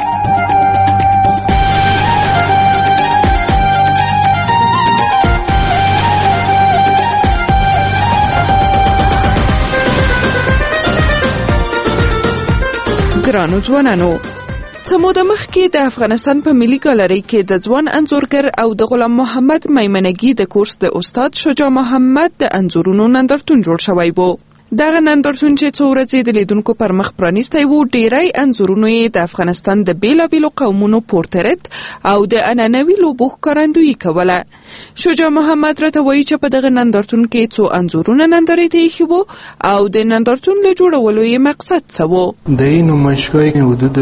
ګرانو ځوانانو، څه موده مخکې د افغانستان په ملي ګالري کې د ځوان انځورګر او د غلام محمد میمنګي د کورس د استاد شجاع محمد د انځورونو نندارتون جوړ شوی و. دغه نندارتون چې څو ورځې د لیدونکو پر مخ پرانیستی و، ډیری انځورونو یې د افغانستان د بیلابیلو قومونو پورتریت او د عنعنوي لوبو ښکارندویي کوله. شجاع محمد راته وایي چې په دغه نندارتون کې څو انځورونه نندارې ته ایښي وو او د نندارتون له جوړولو یې مقصد څه و. د این نمایشګاه حدود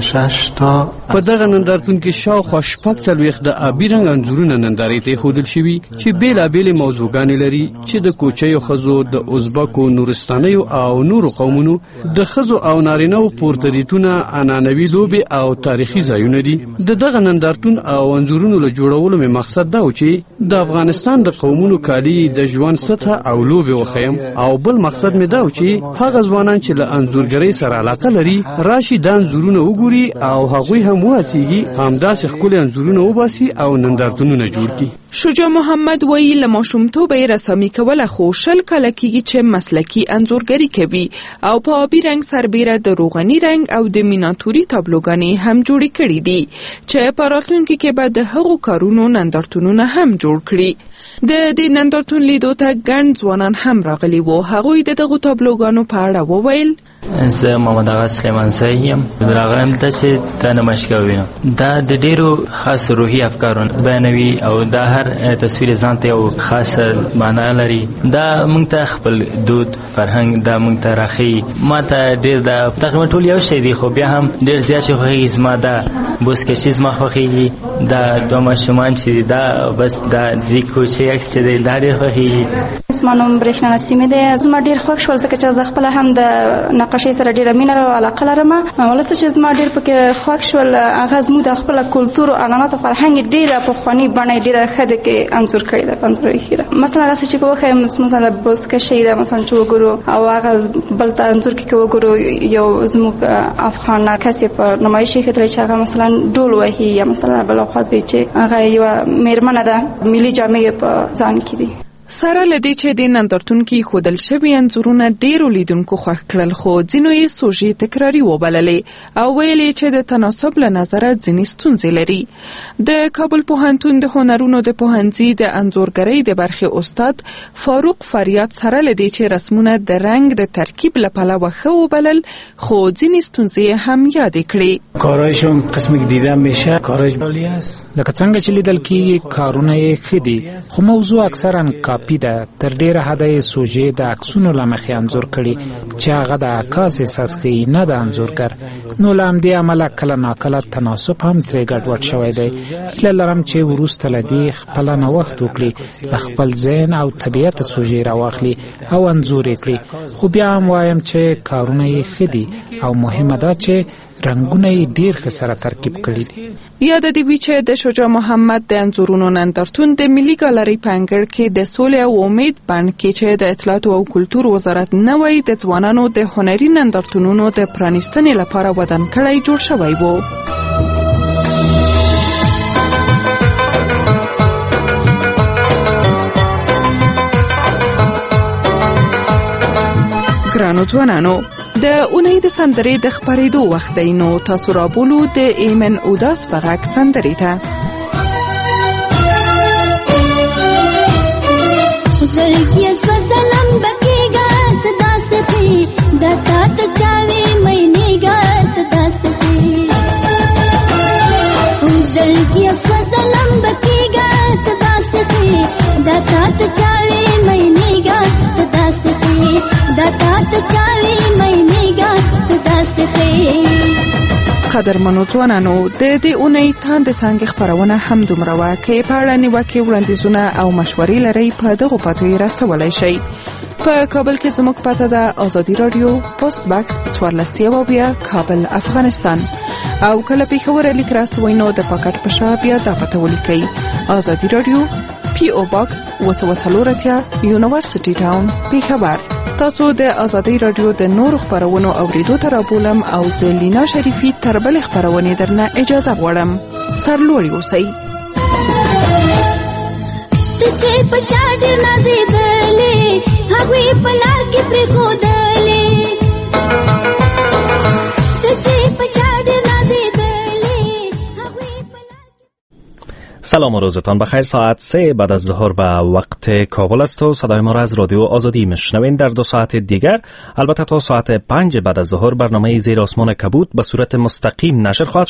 46 تا په دغه نندارتون کې شاوخوا 46 د آبي رنګ انځورونه نندارې ته ایښودل شوي چې بیلابیلې موضوعګانې لري چې د کوچیو ښځو، د ازبکو، نورستانیو او نورو قومونو د ښځو او نارینه‌و پورتریتونه، عنعنوي لوبې او تاریخي ځایونه دي. د دغه نندارتون او انځورونو له جوړولو مې مقصد دا و چې د افغانستان د قومونو کالي، د ژوند سطح او لوبې وښیم، او بل مقصد مې دا و چې هغه ځوانان چې له انځورګرۍ سره علاقه لري راشي دا انځورونه وګوري او هغوی هم وهڅېږي همداسې ښکلي انځورونه وباسي او نندارتونونه جوړ کړي. شجاع محمد وایي له ماشومتوبه یې رسامي کوله، خو 20 کاله کېږي چې مسلکي انځورګري کوي او په آبي رنګ سربیره د روغني رنګ او د میناتوري تابلوګانې هم جوړې کړي دي چې په راتلونکي کې به د هغو کارونو نندارتونونه هم جوړ کړي. د دې نندارتون لیدو ته ګڼ ځوانان هم راغلي وو. هغوی د دغو تابلوګانو په اړه وویل: زه محمد آغا سلیمان زئی یم، راغلم دلته چې دا نمایشګاه ووینم. دا د ډېرو خاص روحي افکارو بیانوي او دا هر تصویر ځان ته یو خاصه معنا لري. دا موږ ته خپل دود فرهنګ دا موږ ته راښیي. ما ته ډېر دا تقریبا ټول یو شی دي، خو بیا هم ډېر زیات چې خوښېږي زما دا بوسکشي زما خوښېږي، دا دوه ماشومان چې دا بس دا دې کوچی عکس چې دی دا ډېر خوښېږي. زما نوم برېښنا نسیمې دی. زما ډېر خوښ شول ځکه چې زه خپله هم د نقاشۍ سره ډېره مینه او علاقه لرم. ولڅ چې زما ډېر پکې خوښ شول هغه زموږ د خپل کلتور او عنعناتو فرهنګ ډېره پخواني بڼه ډېره ښه ده کې انځور کړې ده. انځوري خیره مثلا هغه چې وښیم مثلا بوسکشي ده مثلا چې وګورو او هغه بل ته انځور کې وګورو یو زموږ افغان ناکس په نمایشي کې چې هغه مثلا ډول وهي یا مثلا بل خو چې هغه یو میرمنه ده ملي جامې په ځان کې دي. سره لدی چې د نندارتون کې خودل شوی انځورونه ډیرو لیدونکو خوښ کړل، خو ځینو یې سوژې تکراری وبللې او ویلې چې د تناسب له نظره ځینې ستونزې لري. د کابل پوهنتون د هنرونو د پوهنځي د انځورګرۍ د برخې استاد فاروق فریاد سره لدی چې رسمونه د رنګ د ترکیب له پلوه ښه وبلل، خو ځینې ستونزې هم یادې کړې. کارایشون قسمی که دیدن میشه کارایش عالی است، لکه څنګه چې لیدل کېږي کارونه یې ښه دي، خو موضوع اکثرا ده. تر ډیره حده یې سوژې د عکسونو له مخې انځور کړي چې هغه د عکاس احساس کوي نه د انځورګر. نو له همدې امله کله ناکله تناسب هم ترې ګډوډ شوی دی. هیله لرم چې وروسته له دې خپله نوښت وکړي، د خپل ذهن او طبیعت سوژې راواخلي او انځور یې کړي. خو بیا هم وایم چې کارونه یې ښه دي او مهمه ده چې رنگونه یې ډیر ښه سره ترکیب کړي دي. یاد دی وی چې د شجاع محمد د انځورونو نندارتون د ملي ګالري پنګړ کې د سولې او امید بڼ کې چې د اطلاعات او کلتور وزارت نوی د ځوانانو د هنري نندارتونونو د پرانیستنې لپاره ودان کړی جوړ شوی و. ګرانو ځوانانو، د اونۍ د سندرې د خپرېدو وخت دی، نو تاسو رابولو د ایمن اوداس په غږ سندرې ته. زلګي سوزلم بکیګا صدا سپي د تات چاوي مېنيګا صدا سپي زلګي سوزلم بکیګا صدا سپي داتات چاوي مینیګا تداسته داتات چاوي مینیګا تداسته. قدرمنو ځوانانو د دې اونۍ تاند څنګه خبرونه هم دومره واکې په اړه نیوکه وړاندیزونه او مشورې لري په دغه پاتوي راستولای شي. په کابل کې زموږ پته ده آزادي رادیو پوسټ باکس 14 کابل افغانستان او کله پیښور لیک راستوي نو د پاکټ په شابه بیا د پته ولیکي آزادي رادیو پی او باکس 240 یونیورسيټي ټاون پیښور. تاسو د آزادي رادیو د نور خبرونو اوریدو ته رابولم او زلینا شریفی تربل خبرونه درنه اجازه غواړم. سرلوړي اوسئ. چې پچا ډیر نازیدلې هغوی په لار کې پرې ښودلې چې پچا ډیر نازیدلې هغوی په لار. سلام و روزتان بخیر. ساعت 3 بعد از ظهر به وقت کابل است و صدای ما را از رادیو آزادی میشنوین. در 2 ساعت دیگر البته تا ساعت 5 بعد از ظهر برنامه زیر آسمان کبود به صورت مستقیم نشر خواهد